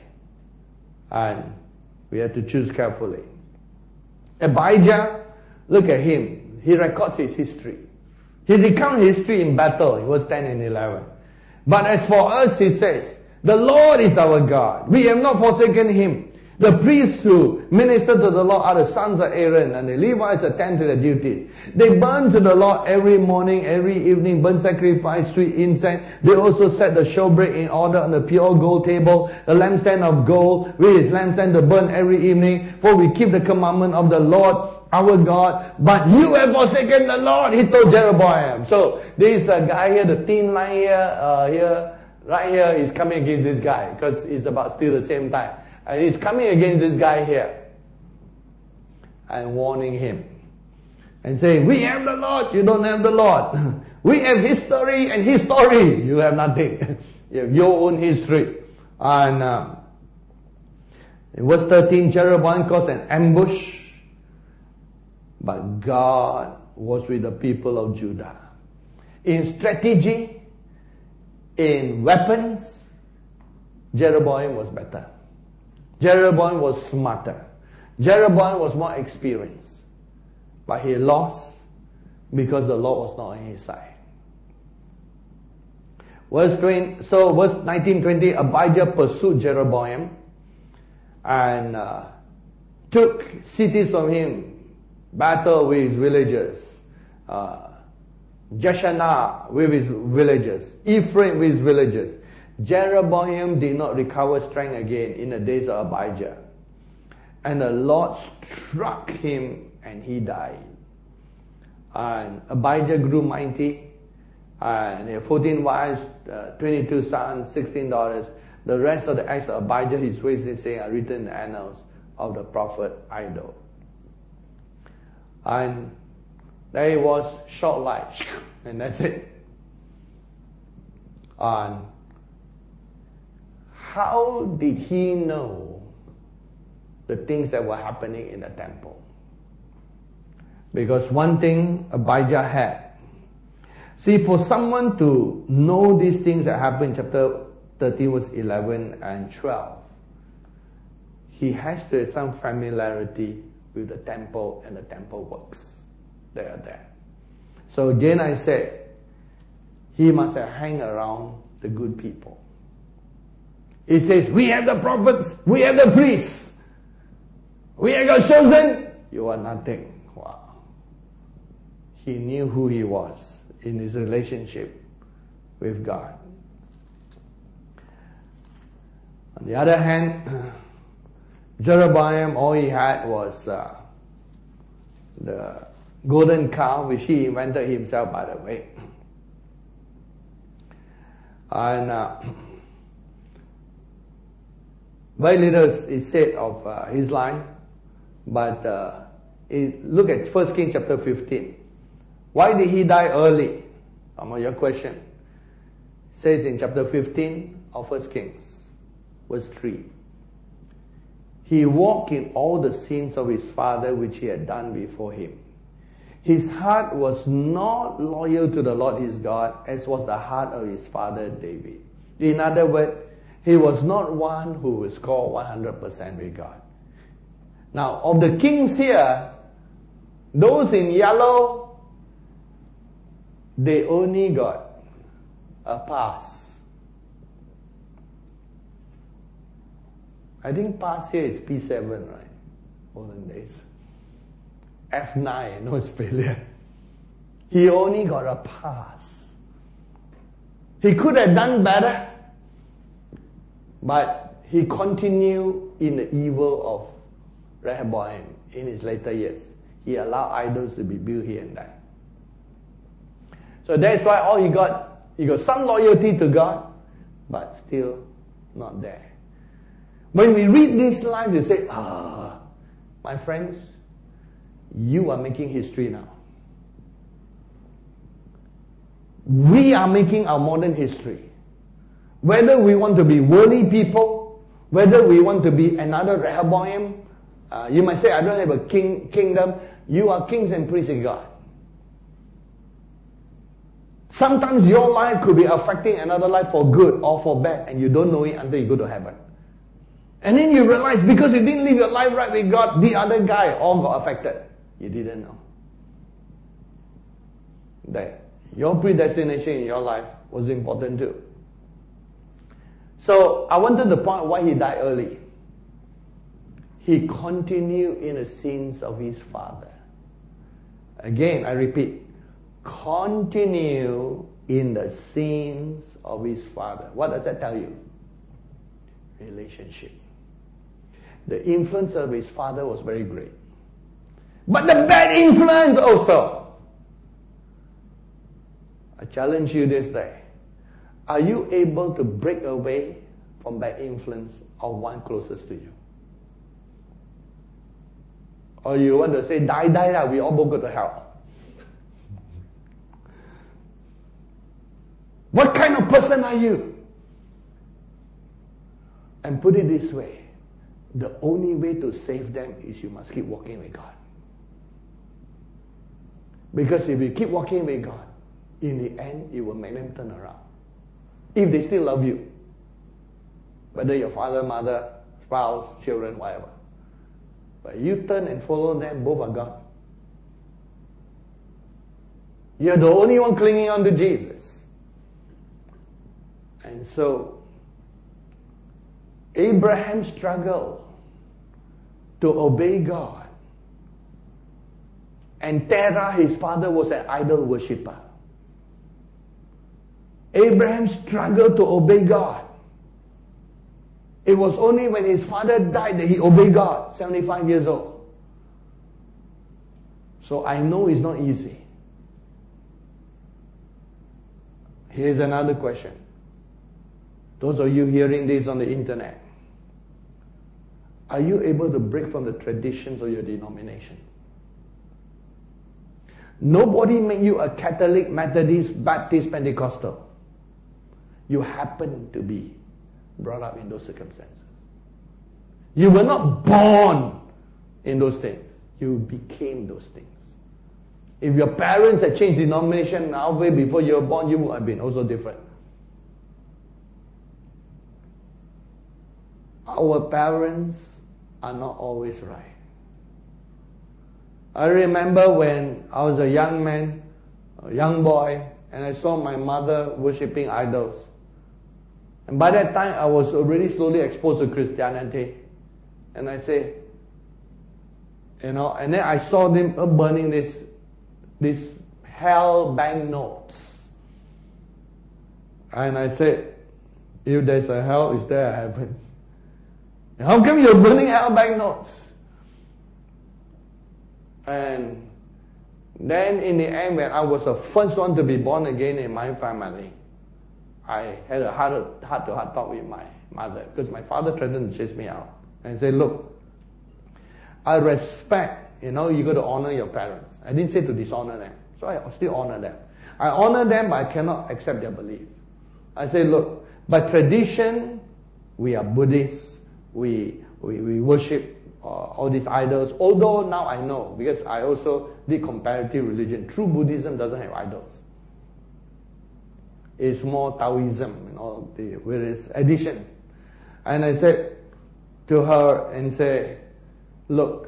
And we have to choose carefully. Abijah, look at him. He records his history. He recounts history in battle in verse ten and eleven. But as for us, he says, the Lord is our God. We have not forsaken him. The priests who minister to the Lord are the sons of Aaron, and the Levites attend to their duties. They burn to the Lord every morning, every evening, burn sacrifice, sweet incense. They also set the showbread in order on the pure gold table, the lampstand of gold, with his lampstand to burn every evening. For we keep the commandment of the Lord our God. But you have forsaken the Lord, he told Jeroboam. So this uh, guy here, the thin line here, uh, here, right here, is coming against this guy, because it's about still the same time. And he's coming against this guy here and warning him and saying, we have the Lord, you don't have the Lord. We have history and his story. You have nothing. You have your own history. And um, in verse thirteen, Jeroboam caused an ambush, but God was with the people of Judah. In strategy, in weapons, Jeroboam was better. Jeroboam was smarter. Jeroboam was more experienced. But he lost because the Lord was not on his side. Verse twenty, so verse nineteen, twenty, Abijah pursued Jeroboam and uh, took cities from him, battled with his villagers, uh, Jeshanah with his villagers, Ephraim with his villagers. Jeroboam did not recover strength again in the days of Abijah. And the Lord struck him and he died. And Abijah grew mighty, and he had fourteen wives, uh, twenty-two sons, sixteen daughters. The rest of the acts of Abijah, his ways, they say, are written in the annals of the prophet Iddo. And there he was, short life, and that's it. And how did he know the things that were happening in the temple? Because one thing Abijah had. See, for someone to know these things that happen in chapter thirty, verse eleven and twelve, he has to have some familiarity with the temple and the temple works that are there. So again I said, he must have hang around the good people. He says, we have the prophets, we have the priests, we have got chosen, you are nothing. Wow. He knew who he was in his relationship with God. On the other hand, Jeroboam, all he had was uh, the golden calf, which he invented himself, by the way. And uh, very little is said of uh, his life, but uh, it, look at First Kings chapter fifteen. Why did he die early? Some of your question. It says in chapter fifteen of First Kings, verse three. He walked in all the sins of his father which he had done before him. His heart was not loyal to the Lord his God, as was the heart of his father David. In other words, he was not one who was called one hundred percent with God. Now, of the kings here, those in yellow, they only got a pass. I think pass here is P seven, right? Olden days. F nine, no, it's failure. He only got a pass. He could have done better, but he continued in the evil of Rehoboam in his later years. He allowed idols to be built here and there. So that's why all he got, he got some loyalty to God, but still not there. When we read this life, they say, ah, my friends, you are making history now. We are making our modern history. Whether we want to be worldly people, whether we want to be another Rehoboam, uh, you might say, I don't have a king kingdom. You are kings and priests of God. Sometimes your life could be affecting another life for good or for bad, and you don't know it until you go to heaven. And then you realize, because you didn't live your life right with God, the other guy all got affected. You didn't know that your predestination in your life was important too. So I wanted to point why he died early. He continued in the sins of his father. Again, I repeat, continue in the sins of his father. What does that tell you? Relationship. The influence of his father was very great. But the bad influence also. I challenge you this day. Are you able to break away from bad influence of one closest to you? Or you want to say, die, die, die, we all both go to hell. What kind of person are you? And put it this way, the only way to save them is you must keep walking with God. Because if you keep walking with God, in the end, it will make them turn around. If they still love you. Whether your father, mother, spouse, children, whatever. But you turn and follow them, both are gone. You're the only one clinging on to Jesus. And so, Abraham struggled to obey God. And Terah, his father, was an idol worshipper. Abraham struggled to obey God. It was only when his father died that he obeyed God, seventy-five years old. So I know it's not easy. Here's another question. Those of you hearing this on the internet, are you able to break from the traditions of your denomination? Nobody made you a Catholic, Methodist, Baptist, Pentecostal. You happen to be brought up in those circumstances. You were not born in those things. You became those things. If your parents had changed denomination halfway before you were born, you would have been also different. Our parents are not always right. I remember when I was a young man, a young boy, and I saw my mother worshipping idols. And by that time, I was already slowly exposed to Christianity. And I say, you know, and then I saw them burning this, this hell banknotes. And I said, if there's a hell, is there a heaven? How come you're burning hell banknotes? And then in the end, when I was the first one to be born again in my family, I had a heart, heart-to-heart talk with my mother, because my father threatened to chase me out and say, look, I respect, you know, you got to honor your parents. I didn't say to dishonor them, so I still honor them. I honor them, but I cannot accept their belief. I say, look, by tradition, we are Buddhists, we, we, we worship uh, all these idols, although now I know, because I also did comparative religion. True Buddhism doesn't have idols. It's more Taoism and all the various additions. And I said to her and say, look,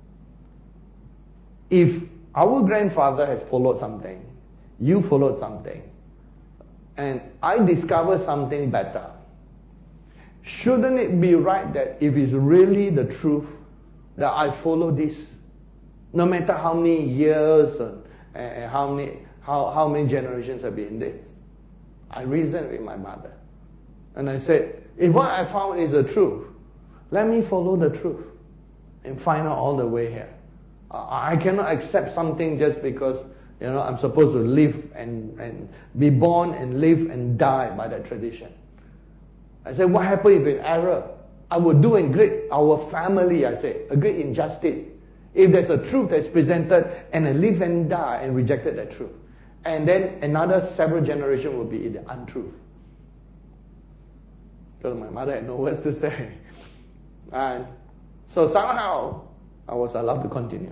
if our grandfather has followed something, you followed something, and I discover something better, shouldn't it be right that if it's really the truth, that I follow this, no matter how many years and, and how many how, how many generations have been in this? I reasoned with my mother. And I said, if what I found is the truth, let me follow the truth and find out all the way here. Uh, I cannot accept something just because, you know, I'm supposed to live and, and be born and live and die by that tradition. I said, what happened if it's error? I would do a great, our family, I said, a great injustice. If there's a truth that's presented and I live and die and rejected that truth. And then another several generations will be in the untruth. So my mother had no words to say. And so somehow I was allowed to continue.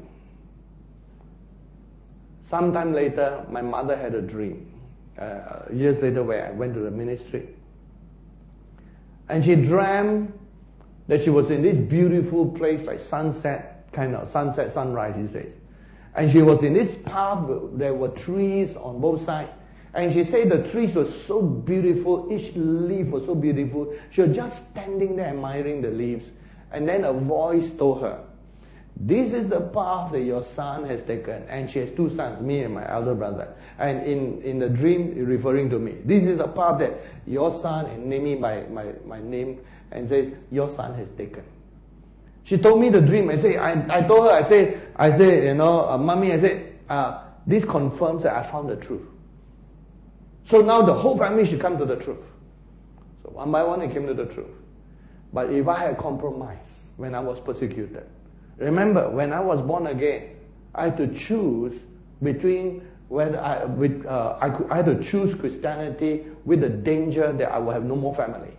Sometime later, my mother had a dream. Uh, years later, where I went to the ministry. And she dreamt that she was in this beautiful place, like sunset, kind of sunset, sunrise, he says. And she was in this path, there were trees on both sides. And she said the trees were so beautiful, each leaf was so beautiful. She was just standing there admiring the leaves. And then a voice told her, this is the path that your son has taken. And she has two sons, me and my elder brother. And in, in the dream, referring to me. This is the path that your son, and name me by my, my name, and says, your son has taken. She told me the dream. I say, I, I told her, I say, I say, you know, uh, mommy, I said, uh, this confirms that I found the truth. So now the whole family should come to the truth. So one by one, it came to the truth. But if I had compromised when I was persecuted, remember, when I was born again, I had to choose between whether I, with, uh, I, could, I had to choose Christianity with the danger that I will have no more family.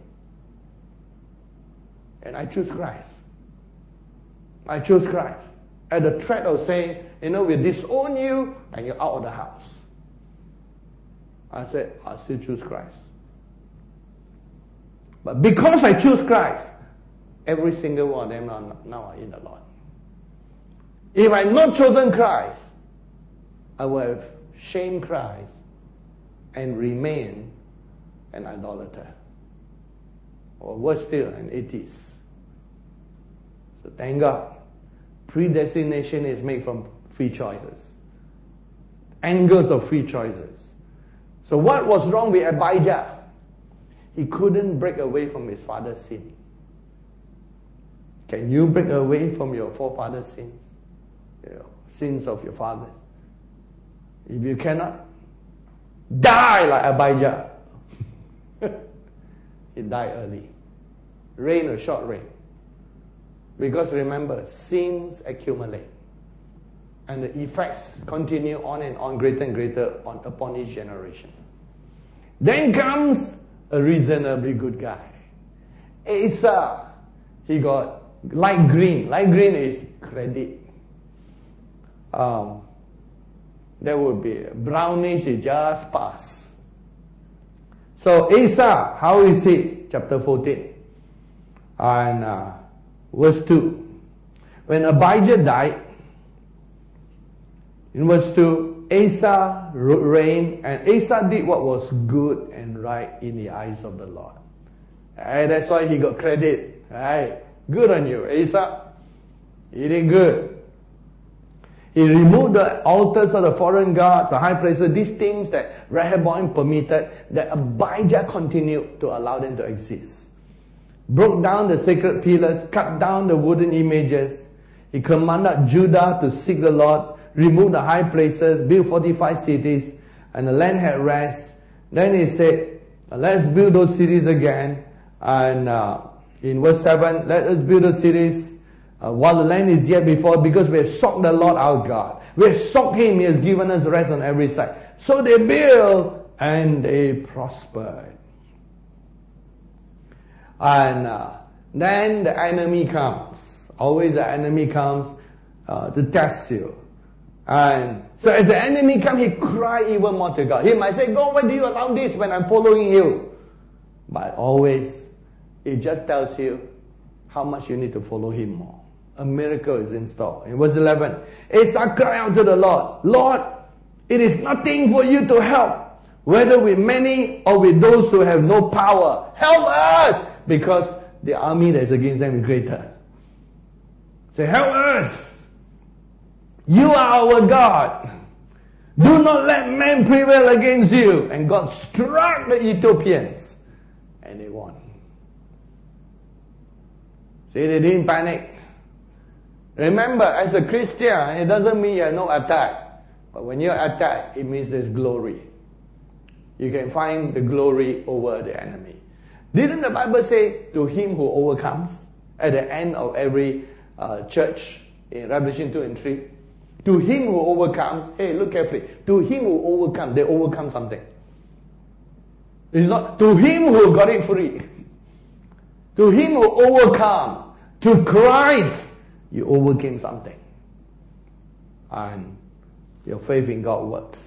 And I choose Christ. I chose Christ. At the threat of saying, you know, we'll disown you and you're out of the house. I said, I still choose Christ. But because I choose Christ, every single one of them are, now are in the Lord. If I had not chosen Christ, I would have shamed Christ and remained an idolater. or worse still, an atheist. So thank God, predestination is made from free choices. Angles of free choices. So what was wrong with Abijah? He couldn't break away from his father's sin. Can you break away from your forefathers' sins? Your sins of your fathers? If you cannot, die like Abijah. He died early. Reign a short reign. Because remember, sins accumulate. And the effects continue on and on, greater and greater on, upon each generation. Then comes a reasonably good guy. Asa. He got light green. Light green is credit. Um, there would be brownish, it just pass. So Asa, how is he? Chapter fourteen. And uh, verse two. When Abijah died, in verse two, Asa reigned, and Asa did what was good and right in the eyes of the Lord. And that's why he got credit. Right? Good on you, Asa. You did good. He removed the altars of the foreign gods, the high places, these things that Rehoboam permitted, that Abijah continued to allow them to exist. Broke down the sacred pillars, cut down the wooden images. He commanded Judah to seek the Lord, remove the high places, build fortified cities, and the land had rest. Then he said, let's build those cities again. And uh, in verse seven, let us build those cities uh, while the land is yet before, because we have sought the Lord our God. We have sought Him, He has given us rest on every side. So they built and they prospered. And uh, then the enemy comes. Always the enemy comes uh, to test you. And so as the enemy comes, he cries even more to God. He might say, God, why do you allow this when I'm following you? But always, it just tells you how much you need to follow Him more. A miracle is in store. In verse eleven, Asa cried out to the Lord, Lord, it is nothing for you to help, whether with many or with those who have no power. Help us! Because the army that is against them is greater. Say, help us! You are our God. Do not let men prevail against you. And God struck the Ethiopians. And they won. See, they didn't panic. Remember, as a Christian, it doesn't mean you have no attack. But when you're attacked, it means there's glory. You can find the glory over the enemy. Didn't the Bible say, to him who overcomes? At the end of every uh, church, in Revelation two and three. To him who overcomes, hey, look carefully. To him who overcomes, they overcome something. It's not, to him who got it free. To him who overcome. To Christ, you overcame something. And your faith in God works.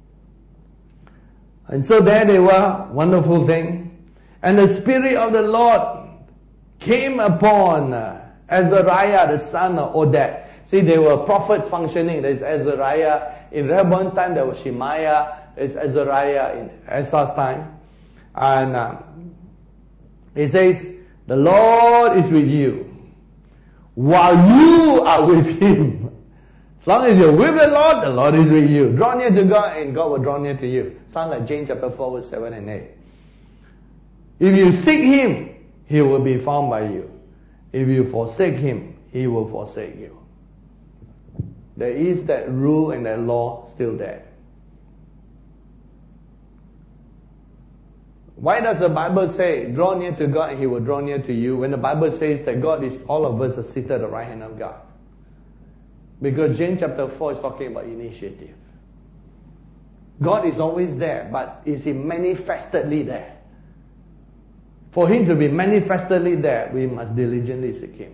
And so there they were, wonderful thing. And the Spirit of the Lord came upon uh, Azariah, the son of Oded. See, there were prophets functioning. There's Azariah. In Rehoboam time, there was Shemaiah. There's Azariah in Asa's time. And uh, it says, the Lord is with you, while you are with Him. As long as you're with the Lord, the Lord is with you. Draw near to God, and God will draw near to you. Sounds like James chapter four, verse seven and eight. If you seek Him, He will be found by you. If you forsake Him, He will forsake you. There is that rule and that law still there. Why does the Bible say, draw near to God and He will draw near to you, when the Bible says that God is, all of us are seated at the right hand of God? Because James chapter four is talking about initiative. God is always there, but is He manifestedly there? For Him to be manifestedly there, we must diligently seek Him.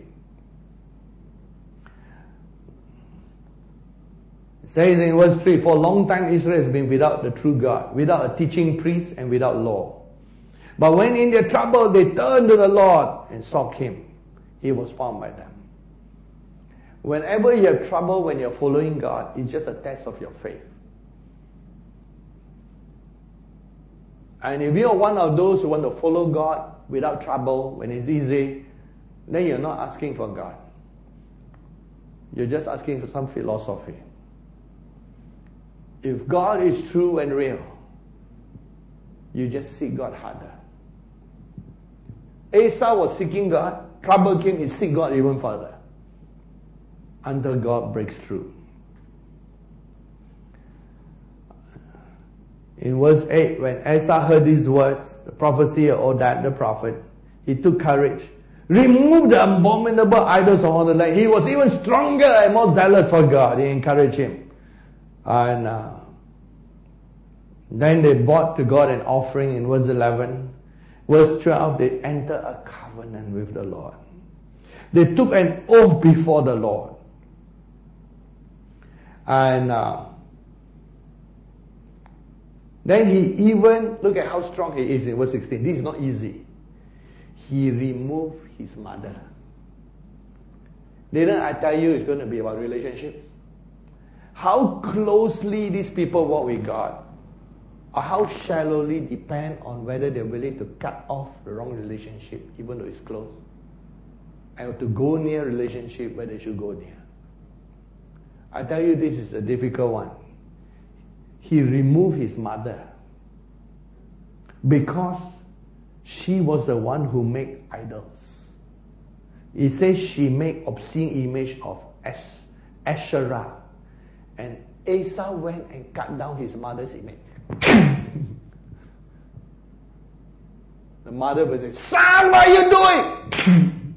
It says in verse three, for a long time Israel has been without the true God, without a teaching priest and without law. But when in their trouble they turned to the Lord and sought Him, He was found by them. Whenever you have trouble when you're following God, it's just a test of your faith. And if you're one of those who want to follow God without trouble, when it's easy, then you're not asking for God. You're just asking for some philosophy. If God is true and real, you just seek God harder. Asa was seeking God. Trouble came, he seek God even further. Until God breaks through. In verse eight, when Asa heard these words, the prophecy of Odad the prophet, he took courage, removed the abominable idols from all the land. He was even stronger and more zealous for God. He encouraged him. And uh, then they brought to God an offering in verse eleven. Verse twelve, they entered a covenant with the Lord. They took an oath before the Lord. And uh, then he even, look at how strong he is in verse sixteen. This is not easy. He removed his mother. Didn't I tell you it's going to be about relationships? How closely these people walk with God, or how shallowly depend on whether they're willing to cut off the wrong relationship, even though it's close, and to go near relationship where they should go near. I tell you, this is a difficult one. He removed his mother because she was the one who made idols. He says she made obscene image of Asherah. And Asa went and cut down his mother's image. The mother was saying, "Son, what are you doing?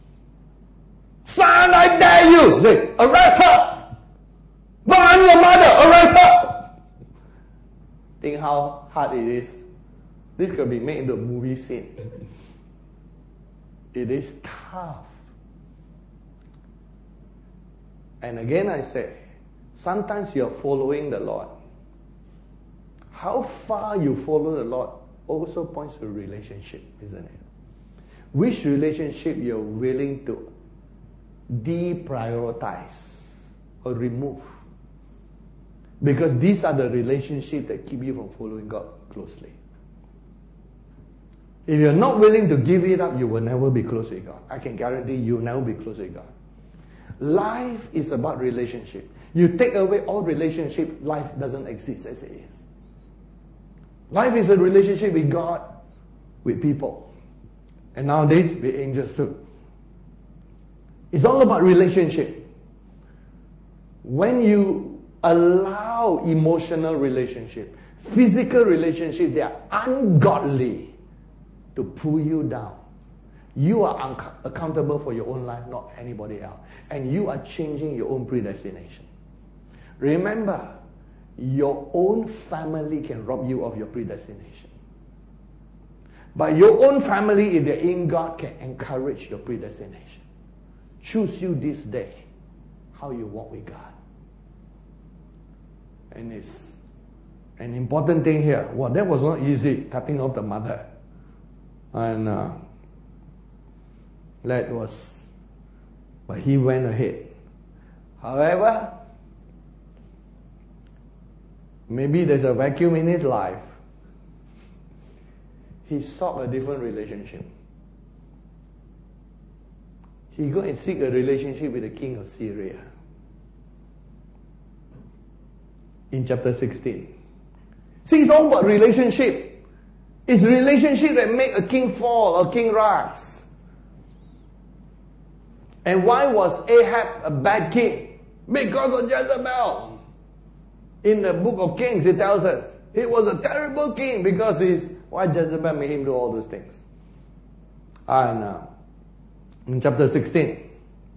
Son, I dare you! Say, arrest her! But I'm your mother, arrest her!" Think how hard it is. This could be made into a movie scene. It is tough. And again I say, sometimes you're following the Lord. How far you follow the Lord also points to a relationship, isn't it? Which relationship you're willing to deprioritize or remove. Because these are the relationships that keep you from following God closely. If you're not willing to give it up, you will never be close with God. I can guarantee you'll never be close with God. Life is about relationship. You take away all relationship, life doesn't exist as it is. Life is a relationship with God, with people. And nowadays, with angels too. It's all about relationship. When you allow emotional relationship, physical relationship, they are ungodly to pull you down. You are un- accountable for your own life, not anybody else. And you are changing your own predestination. Remember, your own family can rob you of your predestination. But your own family, if they're in God, can encourage your predestination. Choose you this day how you walk with God. And it's an important thing here. Well, that was not easy, cutting off the mother. And uh, that was, but he went ahead. However, maybe there's a vacuum in his life. He sought a different relationship. He go and seek a relationship with the king of Syria. In chapter sixteen. See, it's all about relationship. It's relationship that make a king fall or king rise. And why was Ahab a bad king? Because of Jezebel. In the book of Kings, it tells us he was a terrible king because he's why Jezebel made him do all those things. And uh, in chapter sixteen,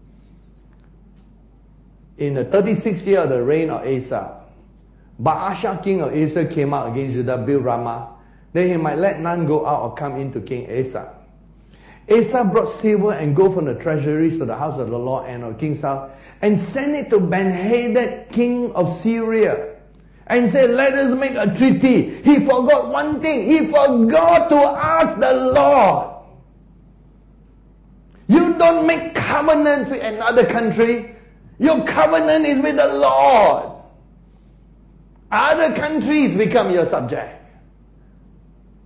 in the thirty-sixth year of the reign of Asa, Baasha king of Israel came out against Judah, built Ramah, that he might let none go out or come into King Asa. Asa brought silver and gold from the treasuries to the house of the Lord and of King's house, and sent it to Ben-Hadad, king of Syria, and said, "Let us make a treaty." He forgot one thing. He forgot to ask the Lord. You don't make covenants with another country. Your covenant is with the Lord. Other countries become your subject.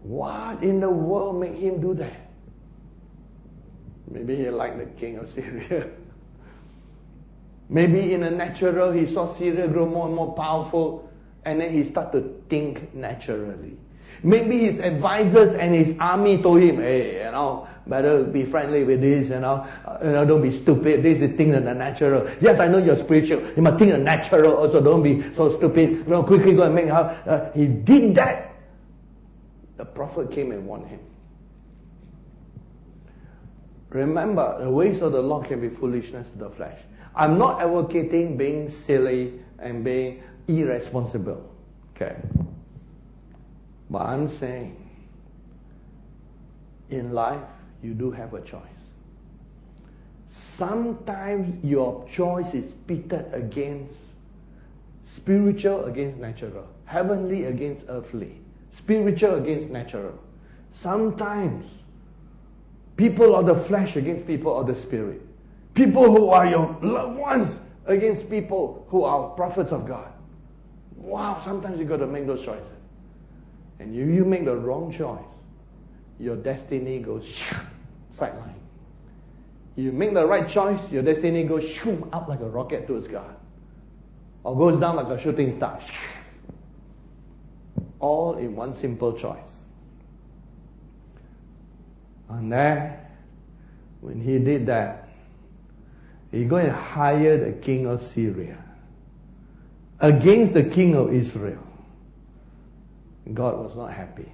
What in the world made him do that? Maybe he liked the king of Syria. Maybe in the natural, he saw Syria grow more and more powerful, and then he started to think naturally. Maybe his advisors and his army told him, hey, you know, better be friendly with this, you know, uh, you know, don't be stupid. This is think in the natural. Yes, I know you're spiritual. You must think in the natural also. Don't be so stupid. You know, quickly go and make how. Uh, he did that. The prophet came and warned him. Remember, the ways of the Lord can be foolishness to the flesh. I'm not advocating being silly and being irresponsible. Okay. But I'm saying, in life, you do have a choice. Sometimes your choice is pitted against spiritual against natural, heavenly against earthly, spiritual against natural. Sometimes people of the flesh against people of the spirit. People who are your loved ones against people who are prophets of God. Wow, sometimes you've got to make those choices. And if you make the wrong choice, your destiny goes sideline. You make the right choice, your destiny goes shoom, up like a rocket towards God. Or goes down like a shooting star. All in one simple choice. And there, when he did that, he go and hire the king of Syria against the king of Israel. God was not happy.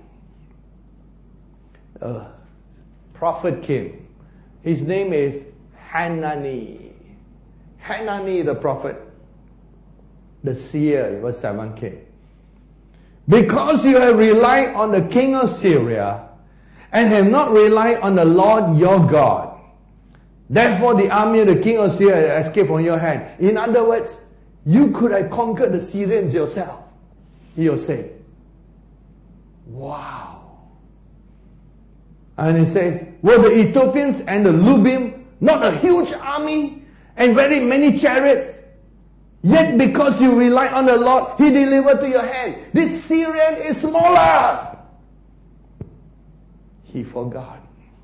A prophet came. His name is Hanani. Hanani the prophet. The seer, verse seven came. Because you have relied on the king of Syria and have not relied on the Lord your God, therefore the army of the king of Syria escaped from your hand. In other words, you could have conquered the Syrians yourself. He will say, wow. And he says, were the Ethiopians and the Lubim not a huge army and very many chariots? Yet because you rely on the Lord, He delivered to your hand. This Syrian is smaller. He forgot.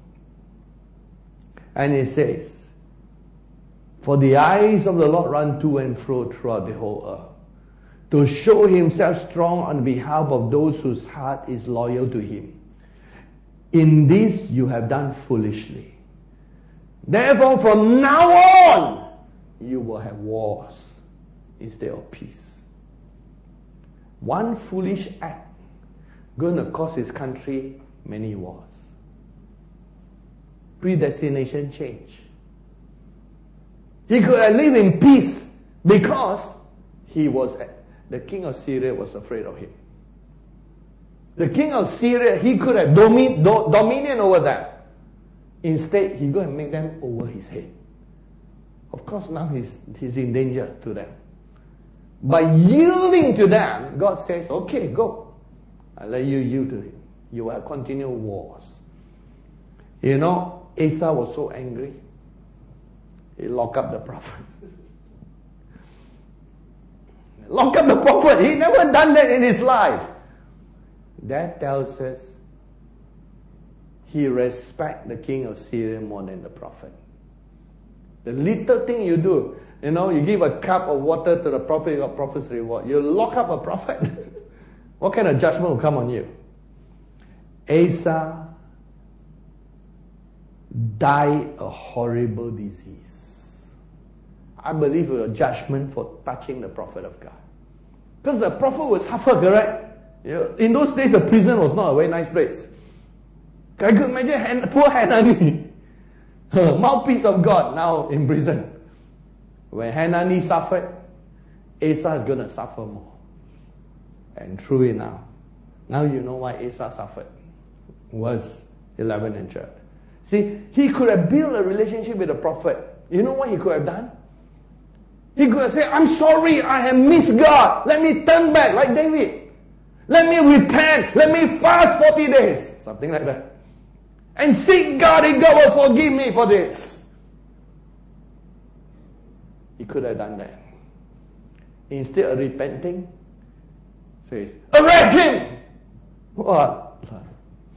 And he says, for the eyes of the Lord run to and fro throughout the whole earth, to show Himself strong on behalf of those whose heart is loyal to Him. In this you have done foolishly. Therefore from now on, you will have wars instead of peace. One foolish act going to cost his country many wars. Predestination change. He could have lived in peace because he was, the king of Syria was afraid of him. The king of Syria, he could have domi- do- dominion over them. Instead, he go and make them over his head. Of course, now he's, he's in danger to them. By yielding to them, God says, okay, go. I'll let you yield to him. You will continue wars. You know, Asa was so angry. He locked up the prophet. Lock up the prophet. He never done that in his life. That tells us he respects the king of Syria more than the prophet. The little thing you do, you know, you give a cup of water to the prophet, you got prophet's reward. You lock up a prophet, what kind of judgment will come on you? Asa died a horrible disease. I believe it was a judgment for touching the prophet of God. Because the prophet will suffer, correct? You know, in those days, the prison was not a very nice place. Can you imagine poor Hanani, mouthpiece of God, now in prison? When Hanani suffered, Asa is going to suffer more. And true enough, now you know why Asa suffered. Verse eleven and twelve. See, he could have built a relationship with the prophet. You know what he could have done? He could have said, I'm sorry, I have missed God. Let me turn back like David. Let me repent. Let me fast forty days. Something like that. And seek God, and God will forgive me for this. He could have done that. Instead of repenting, says, arrest him! What?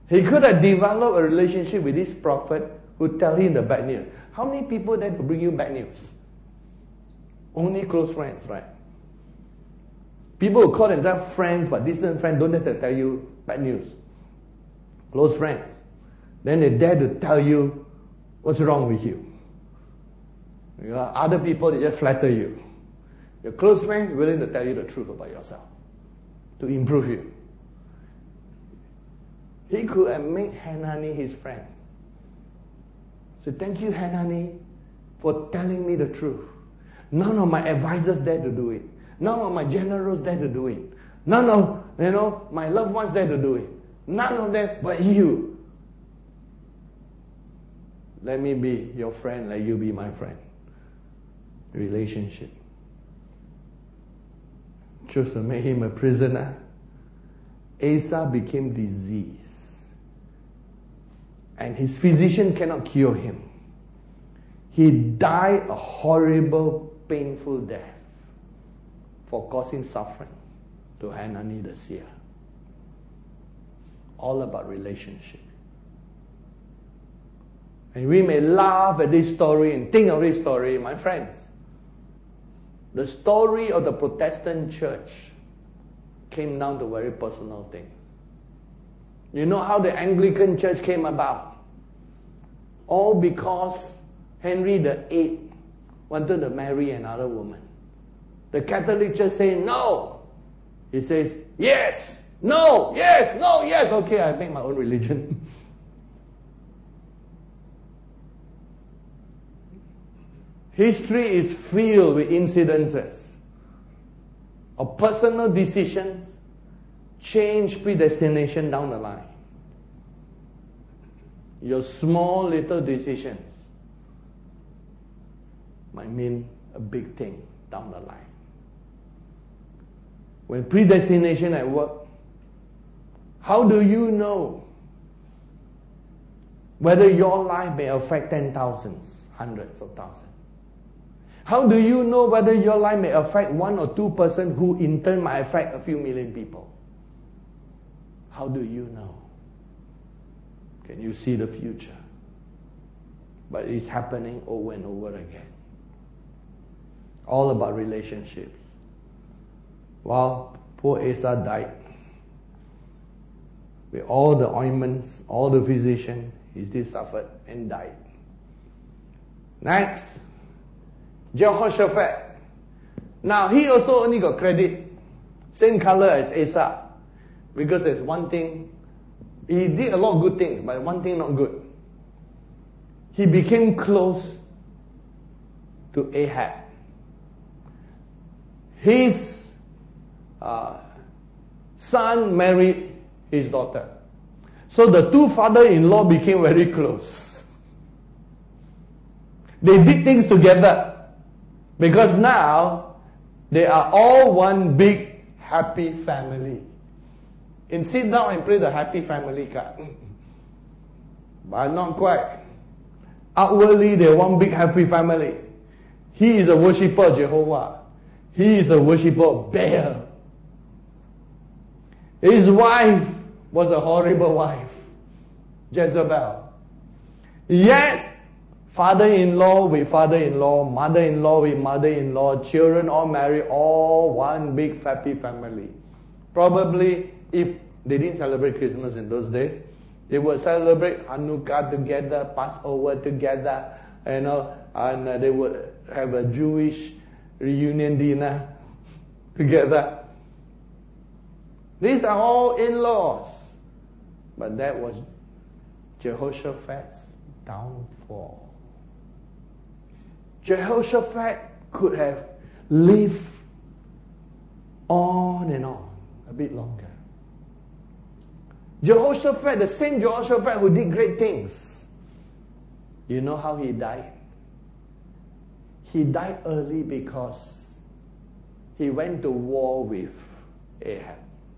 He could have developed a relationship with this prophet who tell him the bad news. How many people there to bring you bad news? Only close friends, right? People who call themselves friends but distant friends don't have to tell you bad news. Close friends. Then they dare to tell you what's wrong with you. You know, other people, they just flatter you. Your close friends willing to tell you the truth about yourself to improve you. He could have made Hanani his friend. So thank you, Hanani, for telling me the truth. None of my advisors dare to do it. None of my generals dare to do it. None of, you know, my loved ones dare to do it. None of them but you. Let me be your friend, let you be my friend. Relationship. Chose to make him a prisoner. Asa became diseased. And his physician cannot cure him. He died a horrible, painful death for causing suffering to Hanani the seer. All about relationship. And we may laugh at this story and think of this story, my friends. The story of the Protestant church came down to very personal things. You know how the Anglican church came about? All because Henry the Eighth wanted to marry another woman. The Catholic Church saying no. He says, yes, no, yes, no, yes. Okay, I make my own religion. History is filled with incidences of personal decisions change predestination down the line. Your small little decisions might mean a big thing down the line. When predestination at work, how do you know whether your life may affect ten thousands, hundreds of thousands? How do you know whether your life may affect one or two persons who in turn might affect a few million people? How do you know? Can you see the future? But it's happening over and over again. All about relationships. Well, poor Asa died. With all the ointments, all the physician, he still suffered and died. Next, Jehoshaphat. Now he also only got credit, same color as Asa, because there's one thing, he did a lot of good things, but one thing not good. He became close to Ahab. His uh, son married his daughter. So the two father-in-law became very close. They did things together. Because now, they are all one big happy family. And sit down and play the happy family card. But not quite. Outwardly, they're one big happy family. He is a worshipper of Jehovah. He is a worshipper of Baal. His wife was a horrible wife, Jezebel. Yet, father-in-law with father-in-law, mother-in-law with mother-in-law, children all married, all one big happy family. Probably, if they didn't celebrate Christmas in those days, they would celebrate Hanukkah together, Passover together, you know, and uh, they would have a Jewish reunion dinner together. These are all in-laws. But that was Jehoshaphat's downfall. Jehoshaphat could have lived on and on a bit longer. Jehoshaphat, the same Jehoshaphat who did great things, you know how he died? He died early because he went to war with Ahab.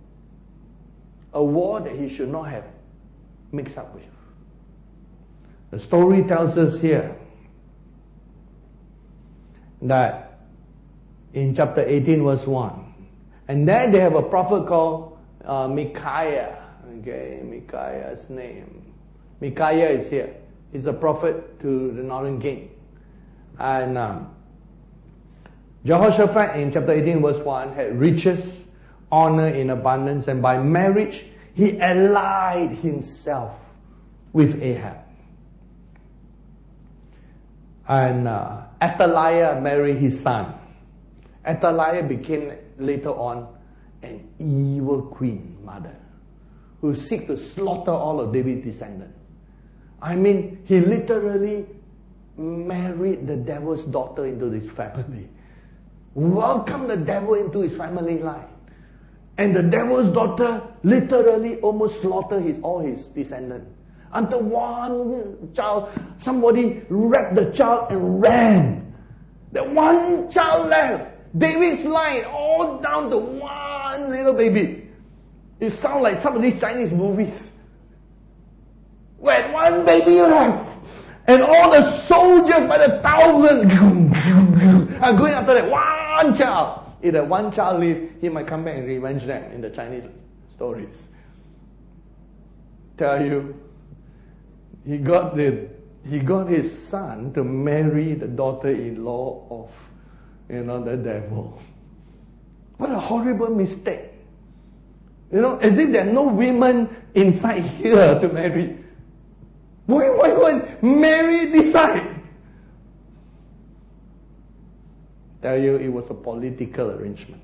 A war that he should not have mixed up with. The story tells us here that in chapter eighteen verse one, and there they have a prophet called uh, Micaiah. Okay, Micaiah's name. Micaiah is here. He's a prophet to the northern king. And um, Jehoshaphat in chapter eighteen verse one had riches, honor in abundance, and by marriage he allied himself with Ahab. And uh, Athaliah married his son. Athaliah became later on an evil queen mother who seek to slaughter all of David's descendants. I mean, he literally married the devil's daughter into his family. Welcomed the devil into his family line. And the devil's daughter literally almost slaughtered his, all his descendants. Until one child, somebody raped the child and ran. The one child left. David's line all down to one little baby. It sounds like some of these Chinese movies. Where one baby left. And all the soldiers by the thousands are going after that one child. If that one child lives, he might come back and revenge them in the Chinese stories. Tell you, he got the he got his son to marry the daughter-in-law of, you know, the devil. What a horrible mistake. You know, as if there are no women inside here to marry. Why, why go and marry this side? Tell you, it was a political arrangement.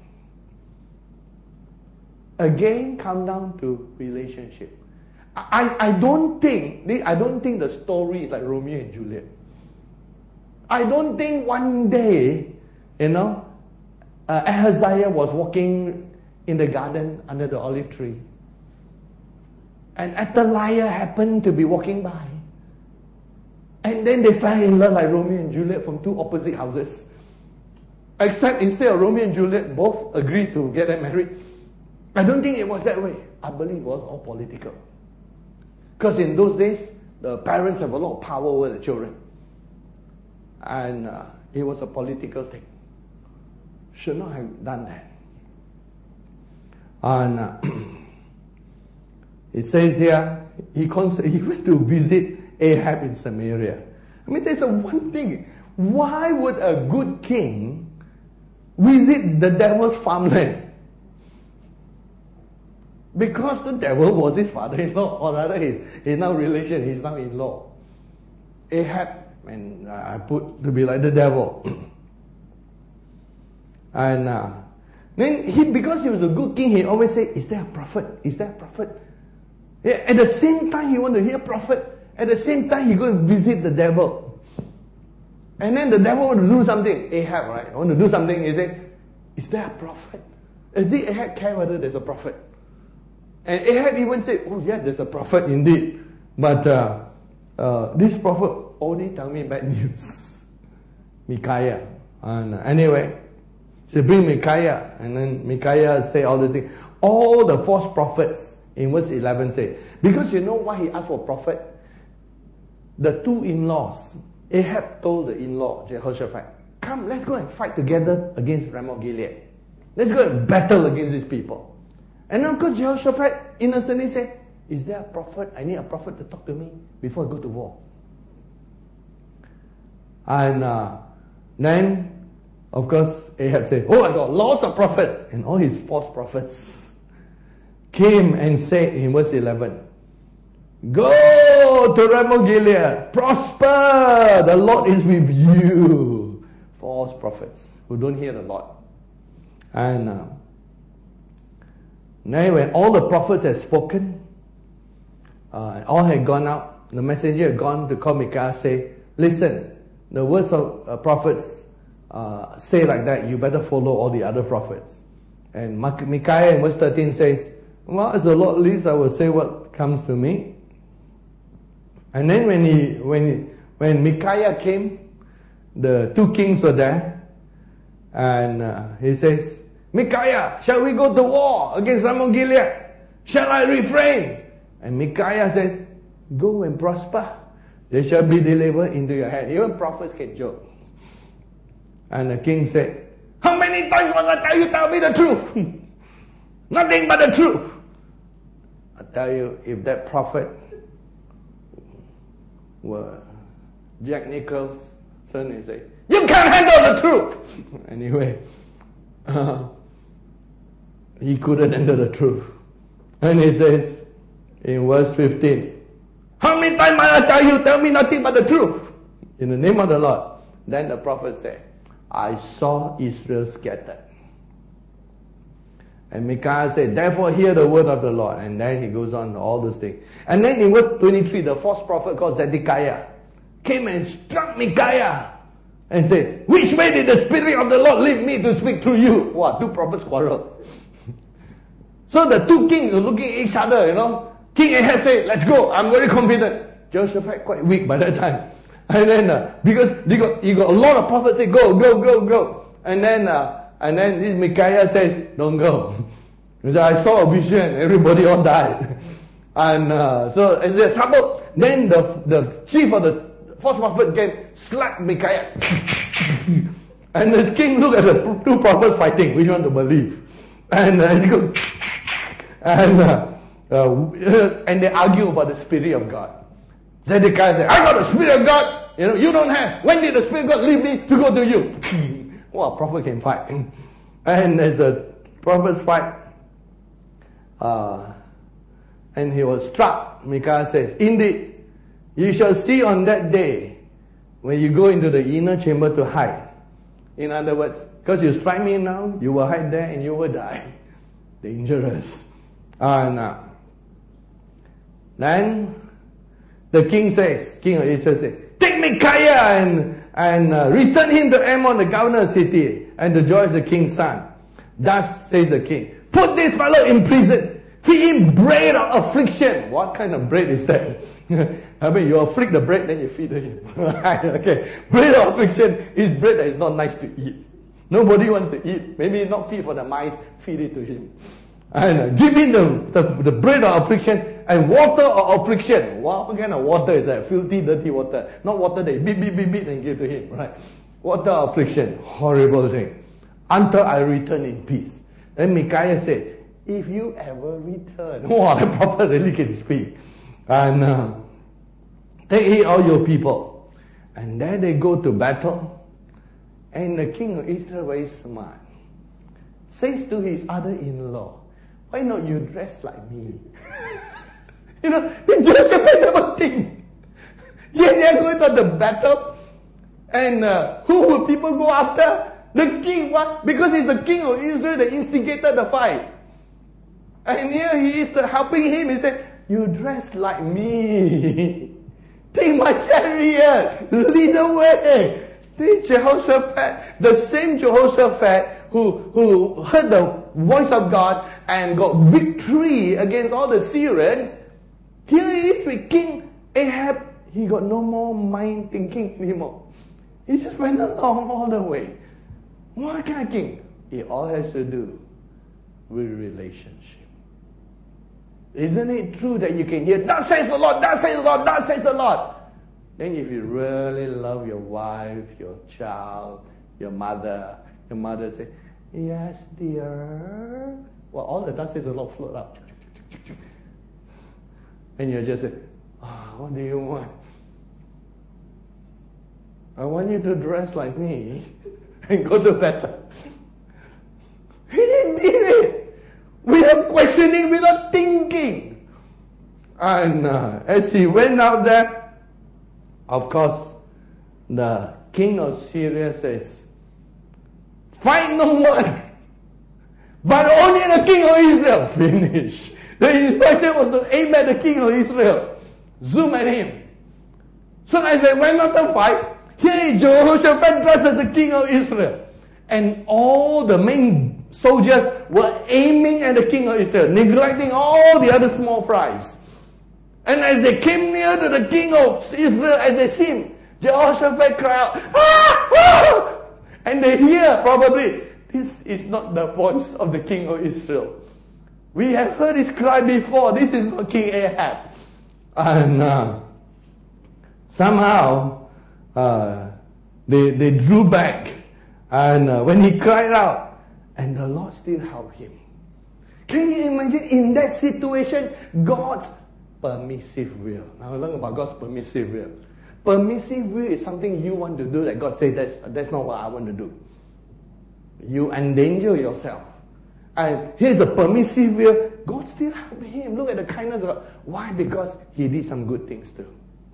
Again, come down to relationship. I, I don't think I don't think the story is like Romeo and Juliet. I don't think one day, you know, uh, Ahaziah was walking in the garden under the olive tree, and Athaliah happened to be walking by, and then they fell in love like Romeo and Juliet from two opposite houses. Except instead of Romeo and Juliet both agreed to get them married. I don't think it was that way. I believe it was all political. Because in those days, the parents have a lot of power over the children. And uh, it was a political thing. Should not have done that. And uh, it says here, he, cons- he went to visit Ahab in Samaria. I mean, there's a one thing. Why would a good king visit the devil's farmland? Because the devil was his father-in-law, or rather his, his now relation, his now in-law. Ahab, and I put to be like the devil. And uh, then he, because he was a good king, he always said, is there a prophet? Is there a prophet? Yeah, at the same time he wanted to hear prophet. At the same time he go and visit the devil. And then the devil want to do something. Ahab, right? Want to do something. He said, is there a prophet? As if Ahab care whether there's a prophet. And Ahab even said, oh yeah, there's a prophet indeed. But uh, uh, this prophet only tell me bad news. Micaiah. And uh, anyway, so bring Micaiah. And then Micaiah say all the things. All the false prophets in verse eleven say, because you know why he asked for prophet? The two in-laws, Ahab told the in-law, Jehoshaphat, come, let's go and fight together against Ramoth Gilead. Let's go and battle against these people. And then of course Jehoshaphat innocently said, is there a prophet? I need a prophet to talk to me before I go to war. And uh, then, of course, Ahab said, oh, I got lots of prophets. And all his false prophets came and said in verse eleven, go to Ramoth Gilead, prosper, the Lord is with you. False prophets who don't hear the Lord. And uh, now when all the prophets had spoken, uh, all had gone out, the messenger had gone to call Micaiah, say, listen, the words of uh, prophets uh, say like that, you better follow all the other prophets. And Micaiah in verse thirteen says, well, as the Lord lives, I will say what comes to me. And then when he, when he, when Micaiah came, the two kings were there, and uh, he says, Micaiah, shall we go to war against Ramoth Gilead? Shall I refrain? And Micaiah says, go and prosper. They shall be delivered into your hand. Even prophets can joke. And the king said, how many times must I tell you, tell me the truth? Nothing but the truth. tell you, if that prophet were Jack Nicholson, he say, you can't handle the truth. Anyway, uh, he couldn't handle the truth. And he says in verse fifteen, how many times must I tell you, tell me nothing but the truth? In the name of the Lord. Then the prophet said, I saw Israel scattered. And Micaiah said, therefore hear the word of the Lord. And then he goes on all those things. And then in verse twenty-three, the false prophet called Zedekiah came and struck Micaiah and said, which way did the Spirit of the Lord lead me to speak through you? Wow, two prophets quarrel. So the two kings were looking at each other, you know. King Ahab said, let's go, I'm very confident. Jehoshaphat quite weak by that time. And then, uh, because they got, you got a lot of prophets say, go, go, go, go. And then, uh, and then this Micaiah says, don't go. He said, I saw a vision, everybody all died. And uh, so, as they're troubled, then the, the chief of the false prophet came, slapped Micaiah. And the king looked at the two prophets fighting, which one to believe. And uh, he goes, and, uh, uh, and they argue about the Spirit of God. Zedekiah said, I got the Spirit of God, you know, you don't have. When did the Spirit of God lead me to go to you? Well, a prophet can fight. And as the prophets fight, uh, and he was struck, Micaiah says, indeed, you shall see on that day, when you go into the inner chamber to hide. In other words, because you strike me now, you will hide there and you will die. Dangerous. And uh, then the king says, King of Israel says, take Micaiah and, and uh, return him to Ammon, the governor of the city, and to Joash the king's son. Thus says the king, put this fellow in prison, feed him bread of affliction. What kind of bread is that? I mean, you afflict the bread, then you feed him. Okay, bread of affliction is bread that is not nice to eat. Nobody wants to eat. Maybe not feed for the mice, feed it to him. And uh, give him the, the, the bread of affliction and water of affliction. What kind of water is that? Filthy, dirty water. Not water that you beat, beat, beat, beat and give to him, right? Water of affliction. Horrible thing. Until I return in peace. Then Micaiah said, if you ever return. Wow, the prophet really can speak. And uh, take heed all your people. And then they go to battle. And the king of Israel, very smart, says to his other-in-law, why not you dress like me? You know, Joseph never think. Yeah, they are going to the battle. And uh, who will people go after? The king. What? Because he's the king of Israel that instigated the fight. And here he is helping him. He said, you dress like me. Take my chariot. Lead the way. This Jehoshaphat, the same Jehoshaphat who, who heard the voice of God and got victory against all the Syrians, here he is with King Ahab. He got no more mind thinking anymore. He just went along all the way. What kind of king? It all has to do with relationship. Isn't it true that you can hear, thus says the Lord, thus says the Lord, thus says the Lord? Then if you really love your wife, your child, your mother, your mother say, yes, dear. Well, all the thus says the Lord float up. And you just say, oh, what do you want? I want you to dress like me and go to battle. He did it without questioning, without thinking. And uh, as he went out there, of course, the king of Syria says, fight no one, but only the king of Israel. Finish. The instruction was to aim at the king of Israel. Zoom at him. So as they went out to fight, here is Jehoshaphat dressed as the king of Israel. And all the main soldiers were aiming at the king of Israel, neglecting all the other small fries. And as they came near to the king of Israel, as they see him, Jehoshaphat cried out, ah, ah! And they hear probably, this is not the voice of the king of Israel. We have heard his cry before. This is not King Ahab. And uh, somehow uh, they they drew back. And uh, when he cried out, and the Lord still helped him. Can you imagine in that situation, God's permissive will? Now learn about God's permissive will. Permissive will is something you want to do that God says that's, that's not what I want to do. You endanger yourself. And here's the permissive will. God still helped him. Look at the kindness of God. Why? Because he did some good things too.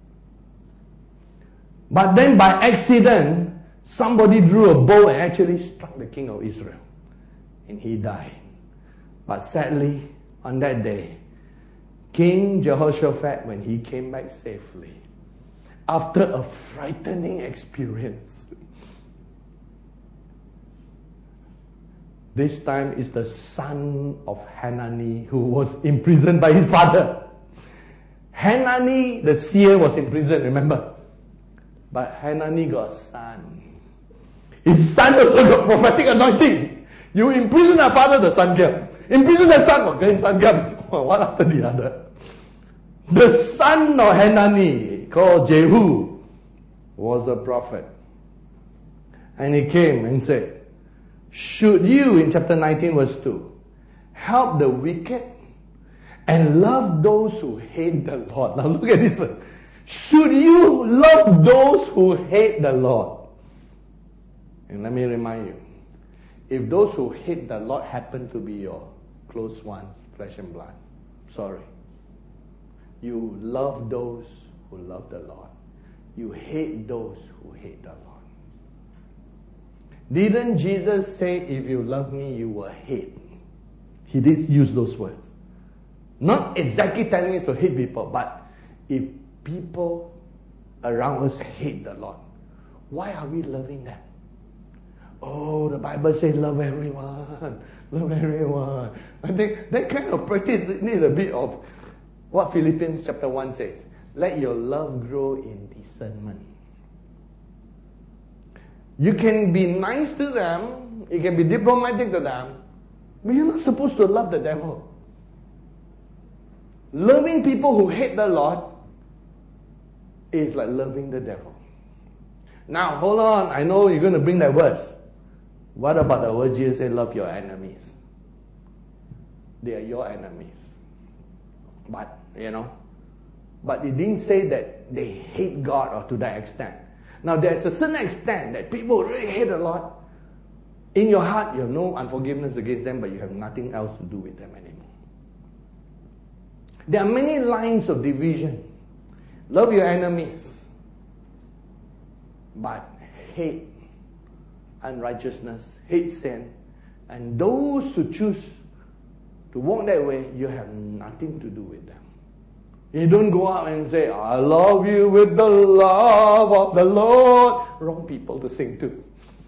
But then by accident, somebody drew a bow and actually struck the king of Israel. And he died. But sadly, on that day, King Jehoshaphat, when he came back safely, after a frightening experience, this time is the son of Hanani who was imprisoned by his father. Hanani, the seer, was in prison, remember? But Hanani got a son. His son also got prophetic anointing. You imprison the father, the son came. Imprison the son, or grandson came. One after the other. The son of Hanani, called Jehu, was a prophet. And he came and said, should you, in chapter nineteen verse two, help the wicked and love those who hate the Lord? Now look at this one. Should you love those who hate the Lord? And let me remind you, if those who hate the Lord happen to be your close ones, flesh and blood, sorry. You love those who love the Lord. You hate those who hate the Lord. Didn't Jesus say, if you love me, you will hate? He did use those words. Not exactly telling us to hate people, but if people around us hate the Lord, why are we loving them? Oh, the Bible says love everyone. Love everyone. I think that kind of practice needs a bit of what Philippians chapter one says. Let your love grow in discernment. You can be nice to them, you can be diplomatic to them, but you're not supposed to love the devil. Loving people who hate the Lord is like loving the devil. Now, hold on, I know you're going to bring that verse. What about the word Jesus said, love your enemies? They are your enemies. But, you know, but it didn't say that they hate God or to that extent. Now, there's a certain extent that people really hate the Lord. In your heart, you have no unforgiveness against them, but you have nothing else to do with them anymore. There are many lines of division. Love your enemies, but hate unrighteousness, hate sin, and those who choose to walk that way, you have nothing to do with them. You don't go out and say, I love you with the love of the Lord. Wrong people to sing to.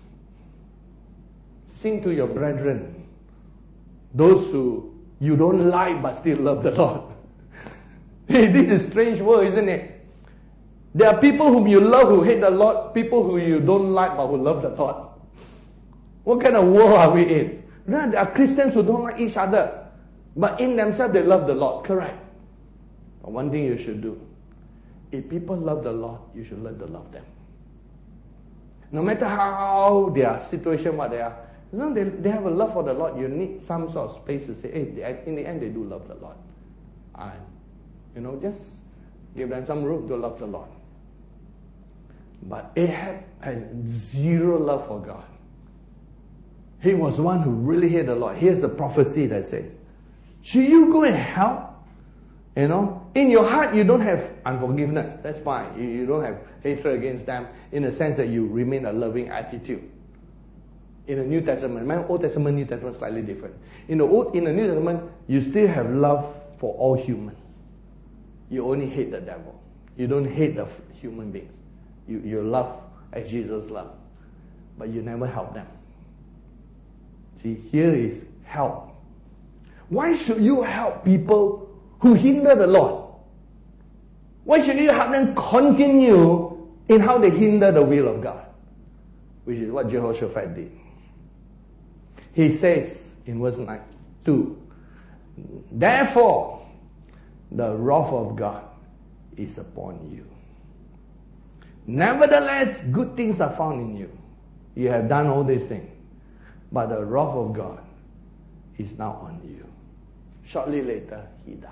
Sing to your brethren, those who you don't like but still love the Lord. Hey, this is a strange world, isn't it? There are people whom you love who hate the Lord, people who you don't like but who love the Lord. What kind of world are we in? There are Christians who don't like each other, but in themselves they love the Lord, correct? But one thing you should do, if people love the Lord, you should learn to love them. No matter how their situation, what they are, you know, they, they have a love for the Lord. You need some sort of space to say, hey, they, in the end they do love the Lord. And, you know, just give them some room to love the Lord. But Ahab has zero love for God. He was one who really hated the Lord. Here's the prophecy that says, should you go and help? You know, in your heart you don't have unforgiveness. That's fine. You, you don't have hatred against them in the sense that you remain a loving attitude. In the New Testament, my Old Testament, New Testament slightly different. In the Old, in the New Testament, you still have love for all humans. You only hate the devil. You don't hate the human beings. You, you love as Jesus loved. But you never help them. See, here is help. Why should you help people who hinder the Lord? Why should you help them continue in how they hinder the will of God? Which is what Jehoshaphat did. He says in verse two, therefore, the wrath of God is upon you. Nevertheless, good things are found in you. You have done all these things. But the wrath of God is now on you. Shortly later, he died.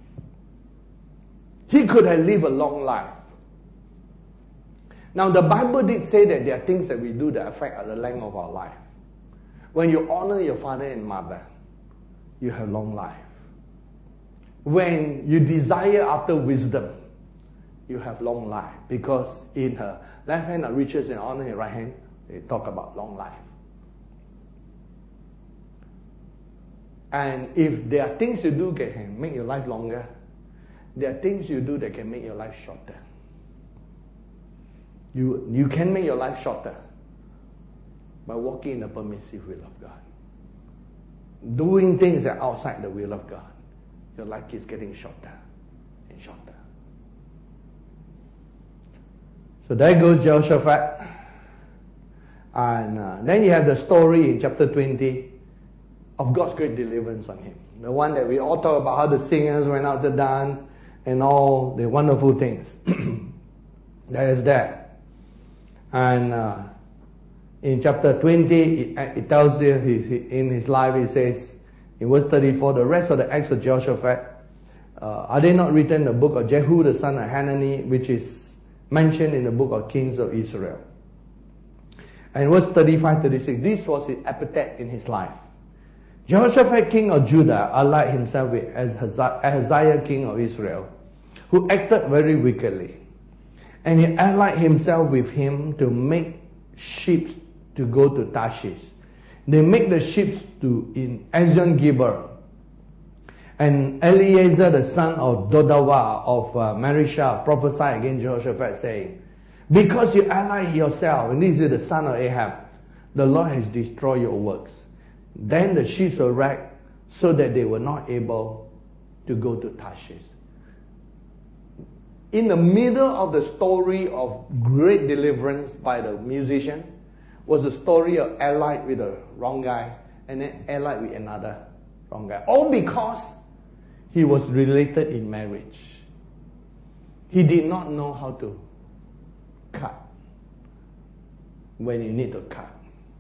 He could have lived a long life. Now, the Bible did say that there are things that we do that affect the length of our life. When you honor your father and mother, you have long life. When you desire after wisdom, you have long life. Because in her left hand are riches and honor, in her right hand, they talk about long life. And if there are things you do that can make your life longer, there are things you do that can make your life shorter. You, you can make your life shorter by walking in the permissive will of God. Doing things that are outside the will of God. Your life is getting shorter and shorter. So there goes Jehoshaphat. And uh, then you have the story in chapter twenty of God's great deliverance on him. The one that we all talk about, how the singers went out to dance and all the wonderful things. There is that. And uh, in chapter twenty, it, it tells you he, in his life, it says, in verse thirty-four, the rest of the acts of Jehoshaphat, uh, are they not written in the book of Jehu, the son of Hanani, which is mentioned in the book of Kings of Israel? And verse thirty-five, thirty-six, this was his epithet in his life. Jehoshaphat, king of Judah, allied himself with Ahaziah, king of Israel, who acted very wickedly. And he allied himself with him to make ships to go to Tarshish. They make the ships to in Ezion-Geber. And Eleazar, the son of Dodawah of uh, Marishah, prophesied against Jehoshaphat, saying, because you ally yourself, and this is the son of Ahab, the Lord has destroyed your works. Then the ships were wrecked so that they were not able to go to Tarshish. In the middle of the story of great deliverance by the musician was the story of allied with the wrong guy and then allied with another wrong guy. All because he was related in marriage. He did not know how to cut when you need to cut.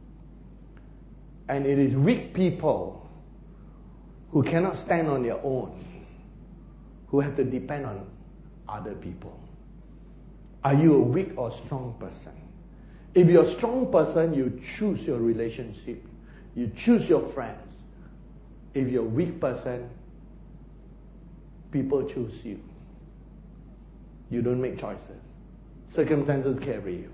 And it is weak people who cannot stand on their own who have to depend on other people. Are you a weak or strong person? If you're a strong person, you choose your relationship. You choose your friends. If you're a weak person, people choose you. You don't make choices. Circumstances carry you.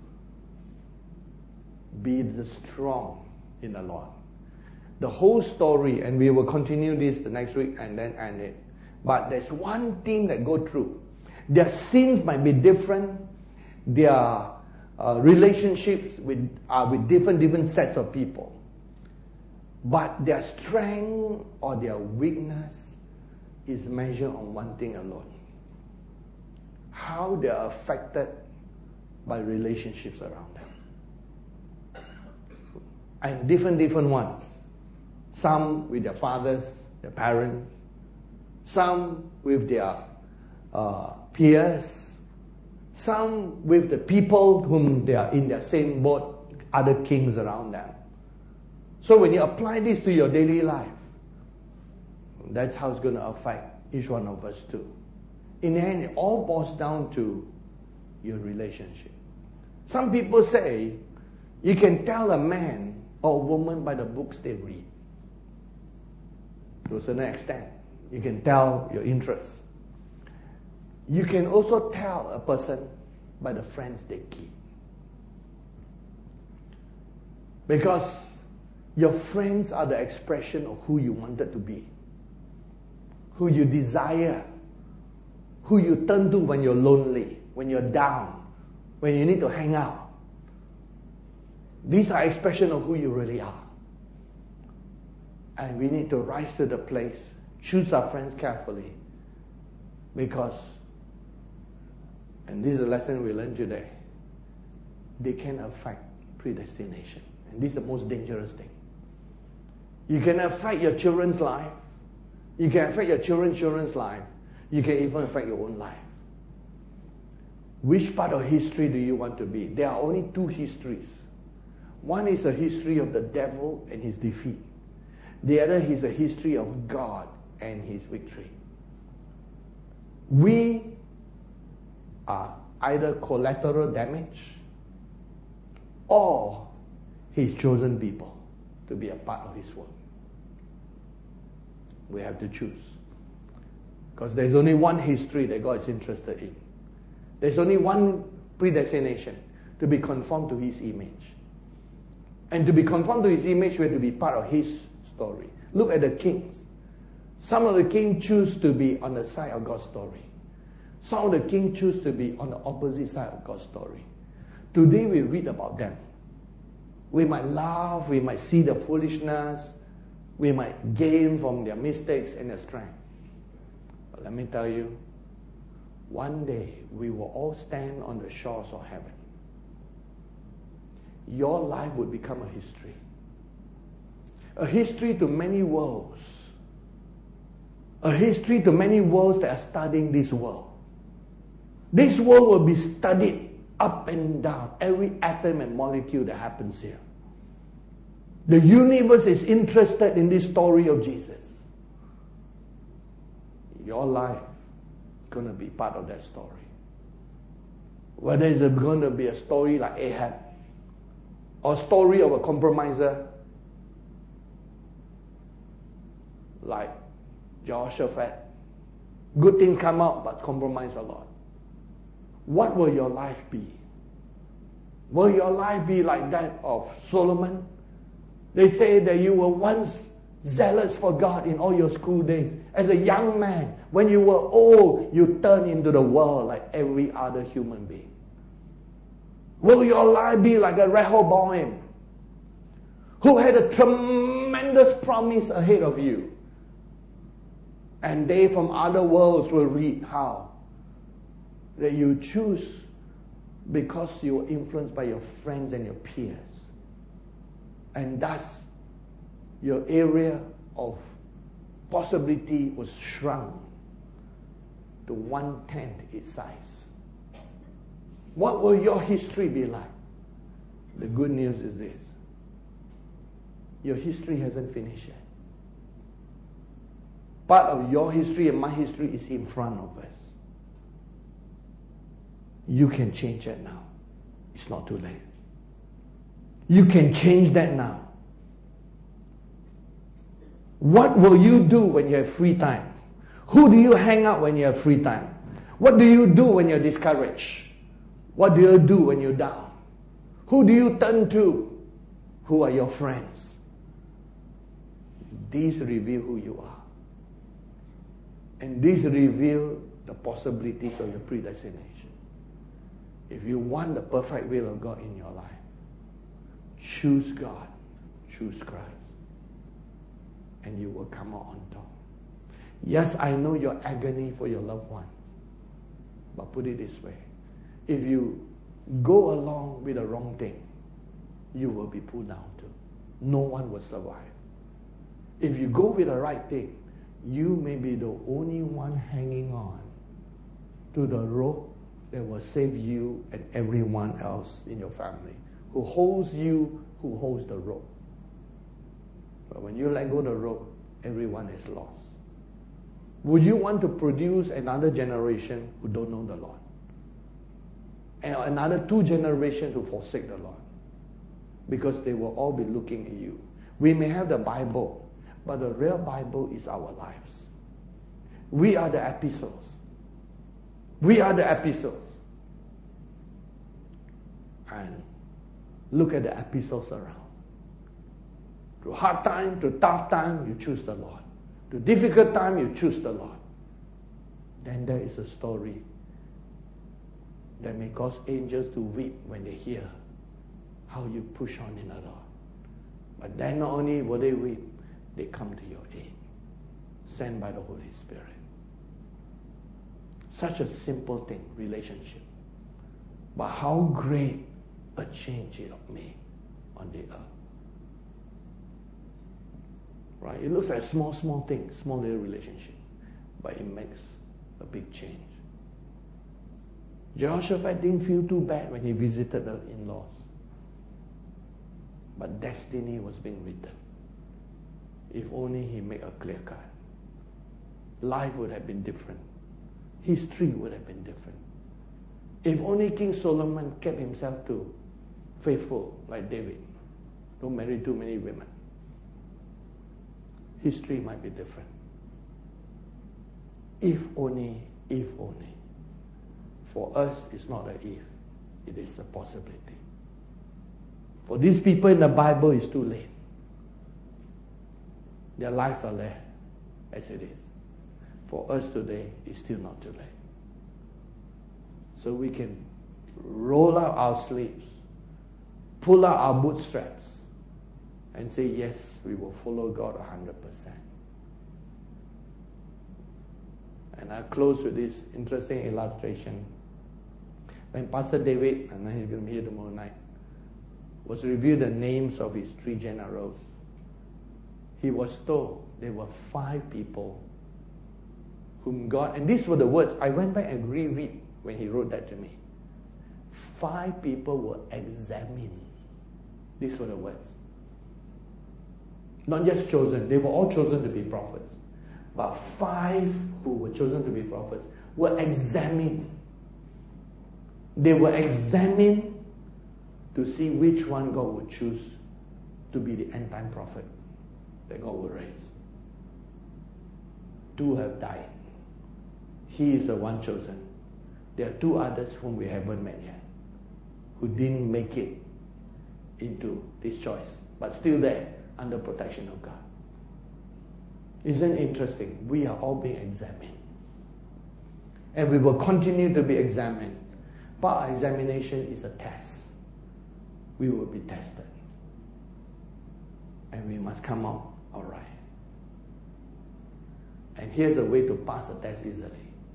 Be the strong in the Lord. The whole story, and we will continue this the next week and then end it. But there's one thing that go through. Their sins might be different. Their uh, relationships with are with different different sets of people. But their strength or their weakness is measured on one thing alone. How they are affected by relationships around them. And different different ones. Some with their fathers, their parents. Some with their uh, peers. Some with the people whom they are in their same boat, other kings around them. So when you apply this to your daily life, that's how it's going to affect each one of us too. In the end, it all boils down to your relationship. Some people say you can tell a man or a woman by the books they read. To a certain extent, you can tell your interests. You can also tell a person by the friends they keep. Because your friends are the expression of who you wanted to be, who you desire, who you turn to when you're lonely, when you're down, when you need to hang out. These are expressions of who you really are. And we need to rise to the place, choose our friends carefully, because, and this is a lesson we learned today, they can affect predestination. And this is the most dangerous thing. You can affect your children's life. You can affect your children's children's life. You can even affect your own life. Which part of history do you want to be? There are only two histories. One is a history of the devil and his defeat. The other is a history of God and his victory. We are either collateral damage or his chosen people to be a part of his work. We have to choose. Because there's only one history that God is interested in. There's only one predestination, to be conformed to his image. And to be conformed to his image, we have to be part of his story. Look at the kings. Some of the kings choose to be on the side of God's story. Some of the kings choose to be on the opposite side of God's story. Today we read about them. We might laugh, we might see the foolishness, we might gain from their mistakes and their strength. But let me tell you, one day we will all stand on the shores of heaven. Your life would become a history. A history to many worlds. A history to many worlds that are studying this world. This world will be studied up and down, every atom and molecule that happens here. The universe is interested in this story of Jesus. Your life is going to be part of that story. Whether it's going to be a story like Ahab, or a story of a compromiser like Jehoshaphat. Good things come out, but compromise a lot. What will your life be? Will your life be like that of Solomon? They say that you were once zealous for God in all your school days. As a young man, when you were old, you turned into the world like every other human being. Will your life be like a Rehoboam, who had a tremendous promise ahead of you? And they from other worlds will read how that you choose because you were influenced by your friends and your peers. And thus, your area of possibility was shrunk to one-tenth its size. What will your history be like? The good news is this. Your history hasn't finished yet. Part of your history and my history is in front of us. You can change that now. It's not too late. You can change that now. What will you do when you have free time? Who do you hang out when you have free time? What do you do when you're discouraged? What do you do when you're down? Who do you turn to? Who are your friends? These reveal who you are. And these reveal the possibilities of your predestination. If you want the perfect will of God in your life, choose God, choose Christ, and you will come out on top. Yes, I know your agony for your loved one, but put it this way. If you go along with the wrong thing, you will be pulled down too. No one will survive. If you go with the right thing, you may be the only one hanging on to the rope that will save you and everyone else in your family. Who holds you, who holds the rope. But when you let go of the rope, everyone is lost. Would you want to produce another generation who don't know the Lord? And another two generations who forsake the Lord? Because they will all be looking at you. We may have the Bible, but the real Bible is our lives. We are the epistles. We are the epistles. And look at the epistles around. Through hard time, through tough time, you choose the Lord. Through difficult time, you choose the Lord. Then there is a story that may cause angels to weep when they hear how you push on in the Lord. But then not only will they weep, they come to your aid, sent by the Holy Spirit. Such a simple thing, relationship. But how great a change it made on the earth. Right? It looks like a small, small thing, small little relationship. But it makes a big change. Jehoshaphat didn't feel too bad when he visited the in-laws. But destiny was being written. If only he made a clear cut. life would have been different. History would have been different. If only King Solomon kept himself to faithful like David. Don't marry too many women. History might be different. If only, if only. For us, it's not an if. It is a possibility. For these people in the Bible, it's too late. Their lives are there as it is. For us today, it's still not too late. So we can roll out our sleeves, pull out our bootstraps, and say, yes, we will follow God one hundred percent. And I'll close with this interesting illustration. When Pastor David, and he's going to be here tomorrow night, was revealed the names of his three generals, he was told there were five people whom God, and these were the words, I went back and reread when he wrote that to me. Five people were examined. These were the words. Not just chosen, they were all chosen to be prophets. But five who were chosen to be prophets were examined. They were examined to see which one God would choose to be the end-time prophet that God will raise. Two have died. He is the one chosen. There are two others whom we haven't met yet, who didn't make it into this choice, but still there under protection of God. Isn't it interesting? We are all being examined. And we will continue to be examined. But our examination is a test. We will be tested. And we must come out all right. And here's a way to pass the test easily.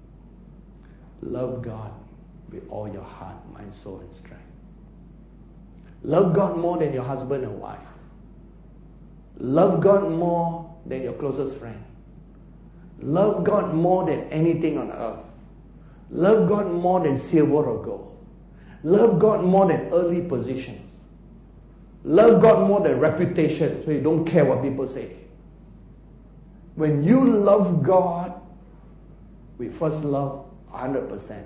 Love God with all your heart, mind, soul, and strength. Love God more than your husband and wife. Love God more than your closest friend. Love God more than anything on earth. Love God more than silver or gold. Love God more than earthly positions. Love God more than reputation, so you don't care what people say. When you love God with first love one hundred percent,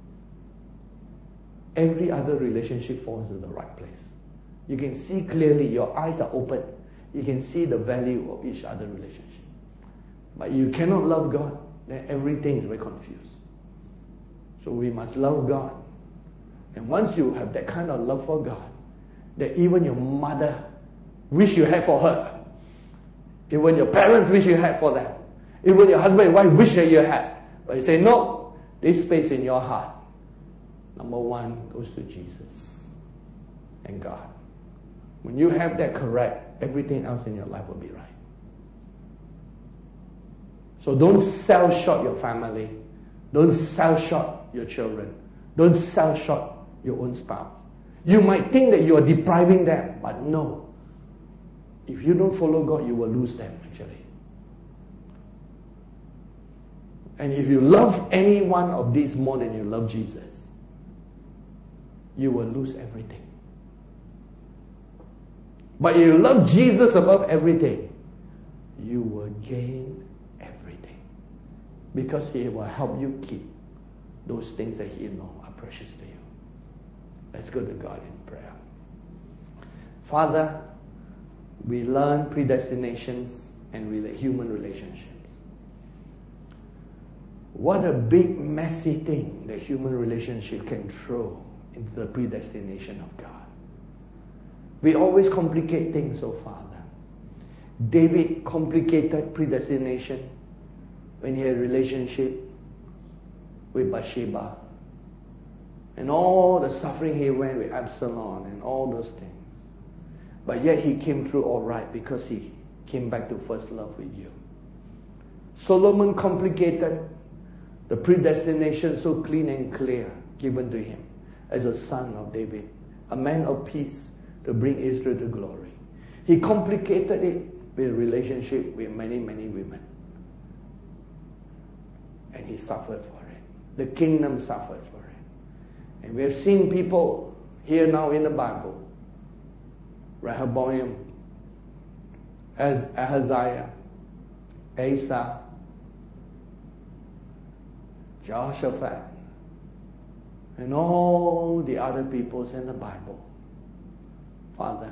every other relationship falls into the right place. You can see clearly, your eyes are open. You can see the value of each other relationship. But you cannot love God, then everything is very confused. So we must love God. And once you have that kind of love for God, that even your mother wish you had for her, even your parents wish you had for them, even your husband and wife wish that you had, but you say, no, this space in your heart, number one, goes to Jesus and God. When you have that correct, everything else in your life will be right. So don't sell short your family. Don't sell short your children. Don't sell short your own spouse. You might think that you are depriving them, but no. If you don't follow God, you will lose them, actually. And if you love any one of these more than you love Jesus, you will lose everything. But if you love Jesus above everything, you will gain everything. Because He will help you keep those things that He knows are precious to you. Let's go to God in prayer. Father, we learn predestinations and rela- human relationships. What a big, messy thing the human relationship can throw into the predestination of God. We always complicate things, oh Father. David complicated predestination when he had a relationship with Bathsheba. And all the suffering he went with Absalom and all those things. But yet he came through all right because he came back to first love with you. Solomon complicated the predestination so clean and clear given to him as a son of David, a man of peace to bring Israel to glory. He complicated it with a relationship with many, many women. And he suffered for it. The kingdom suffered for it. And we have seen people here now in the Bible, Rehoboam, as Ahaziah, Asa, Jehoshaphat, and all the other peoples in the Bible. Father,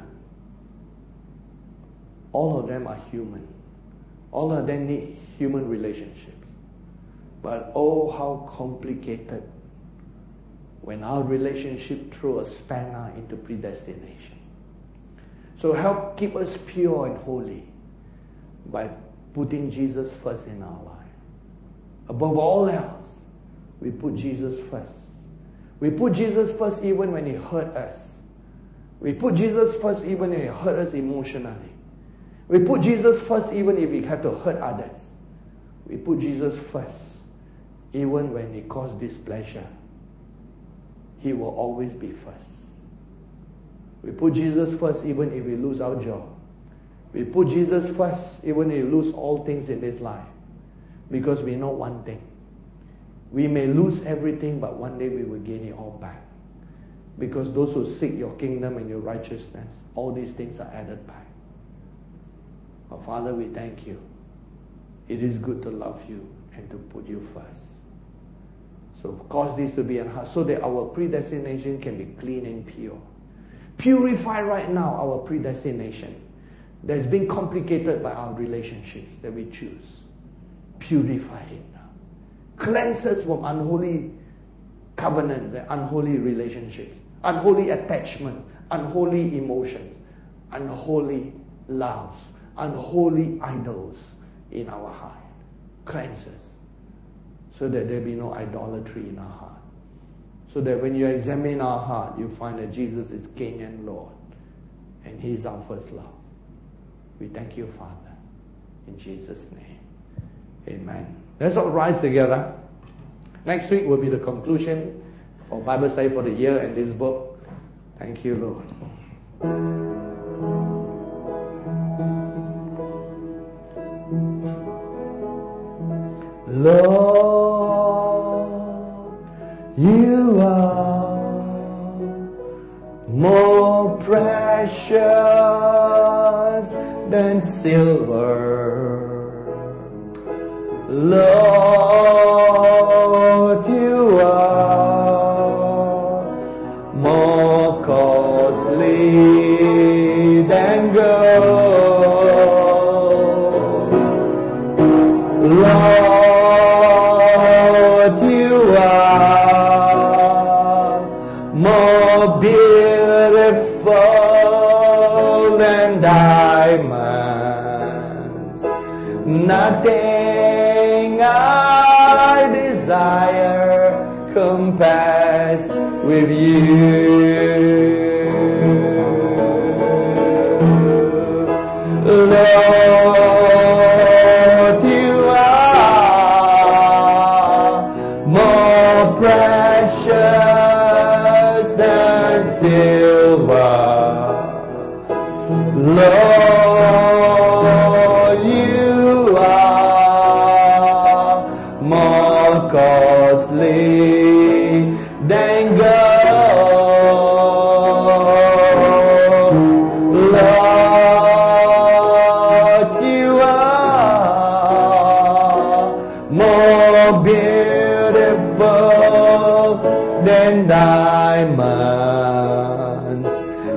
all of them are human. All of them need human relationships. But oh, how complicated when our relationship throw a spanner into predestination. So help keep us pure and holy by putting Jesus first in our life. Above all else, we put Jesus first. We put Jesus first even when He hurt us. We put Jesus first even when He hurt us emotionally. We put Jesus first even if we have to hurt others. We put Jesus first even when He caused displeasure. He will always be first. We put Jesus first even if we lose our job. We put Jesus first even if we lose all things in this life. Because we know one thing. We may lose everything, but one day we will gain it all back. Because those who seek your kingdom and your righteousness, all these things are added back. Oh, Father, we thank you. It is good to love you and to put you first. So cause this to be in heart so that our predestination can be clean and pure. Purify right now our predestination that's been complicated by our relationships that we choose. Purify it now. Cleanse us from unholy covenants and unholy relationships, unholy attachment, unholy emotions, unholy loves, unholy idols in our heart. Cleanse us so that there be no idolatry in our heart. So that when you examine our heart, you find that Jesus is King and Lord, and He is our first love. We thank you, Father, in Jesus' name. Amen. Let's all rise together. Next week will be the conclusion for Bible study for the year and this book. Thank you, Lord. Lord, you are more precious than silver. Lord, you are more costly than gold. Lord, you are more beautiful than diamonds. Nothing I desire compares with you. Lord, you are more precious than silver. Lord, you are more costly than gold. Lord, you are more beautiful than diamonds.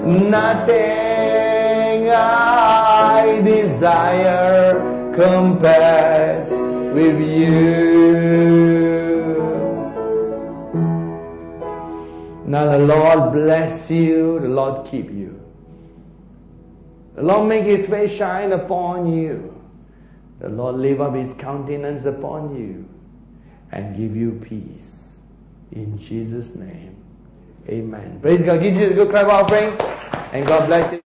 Nothing I desire compares with you. Now the Lord bless you, the Lord keep you. The Lord make His face shine upon you. The Lord lift up His countenance upon you and give you peace. In Jesus' name, amen. Praise God. Give Jesus a good clap offering and God bless you.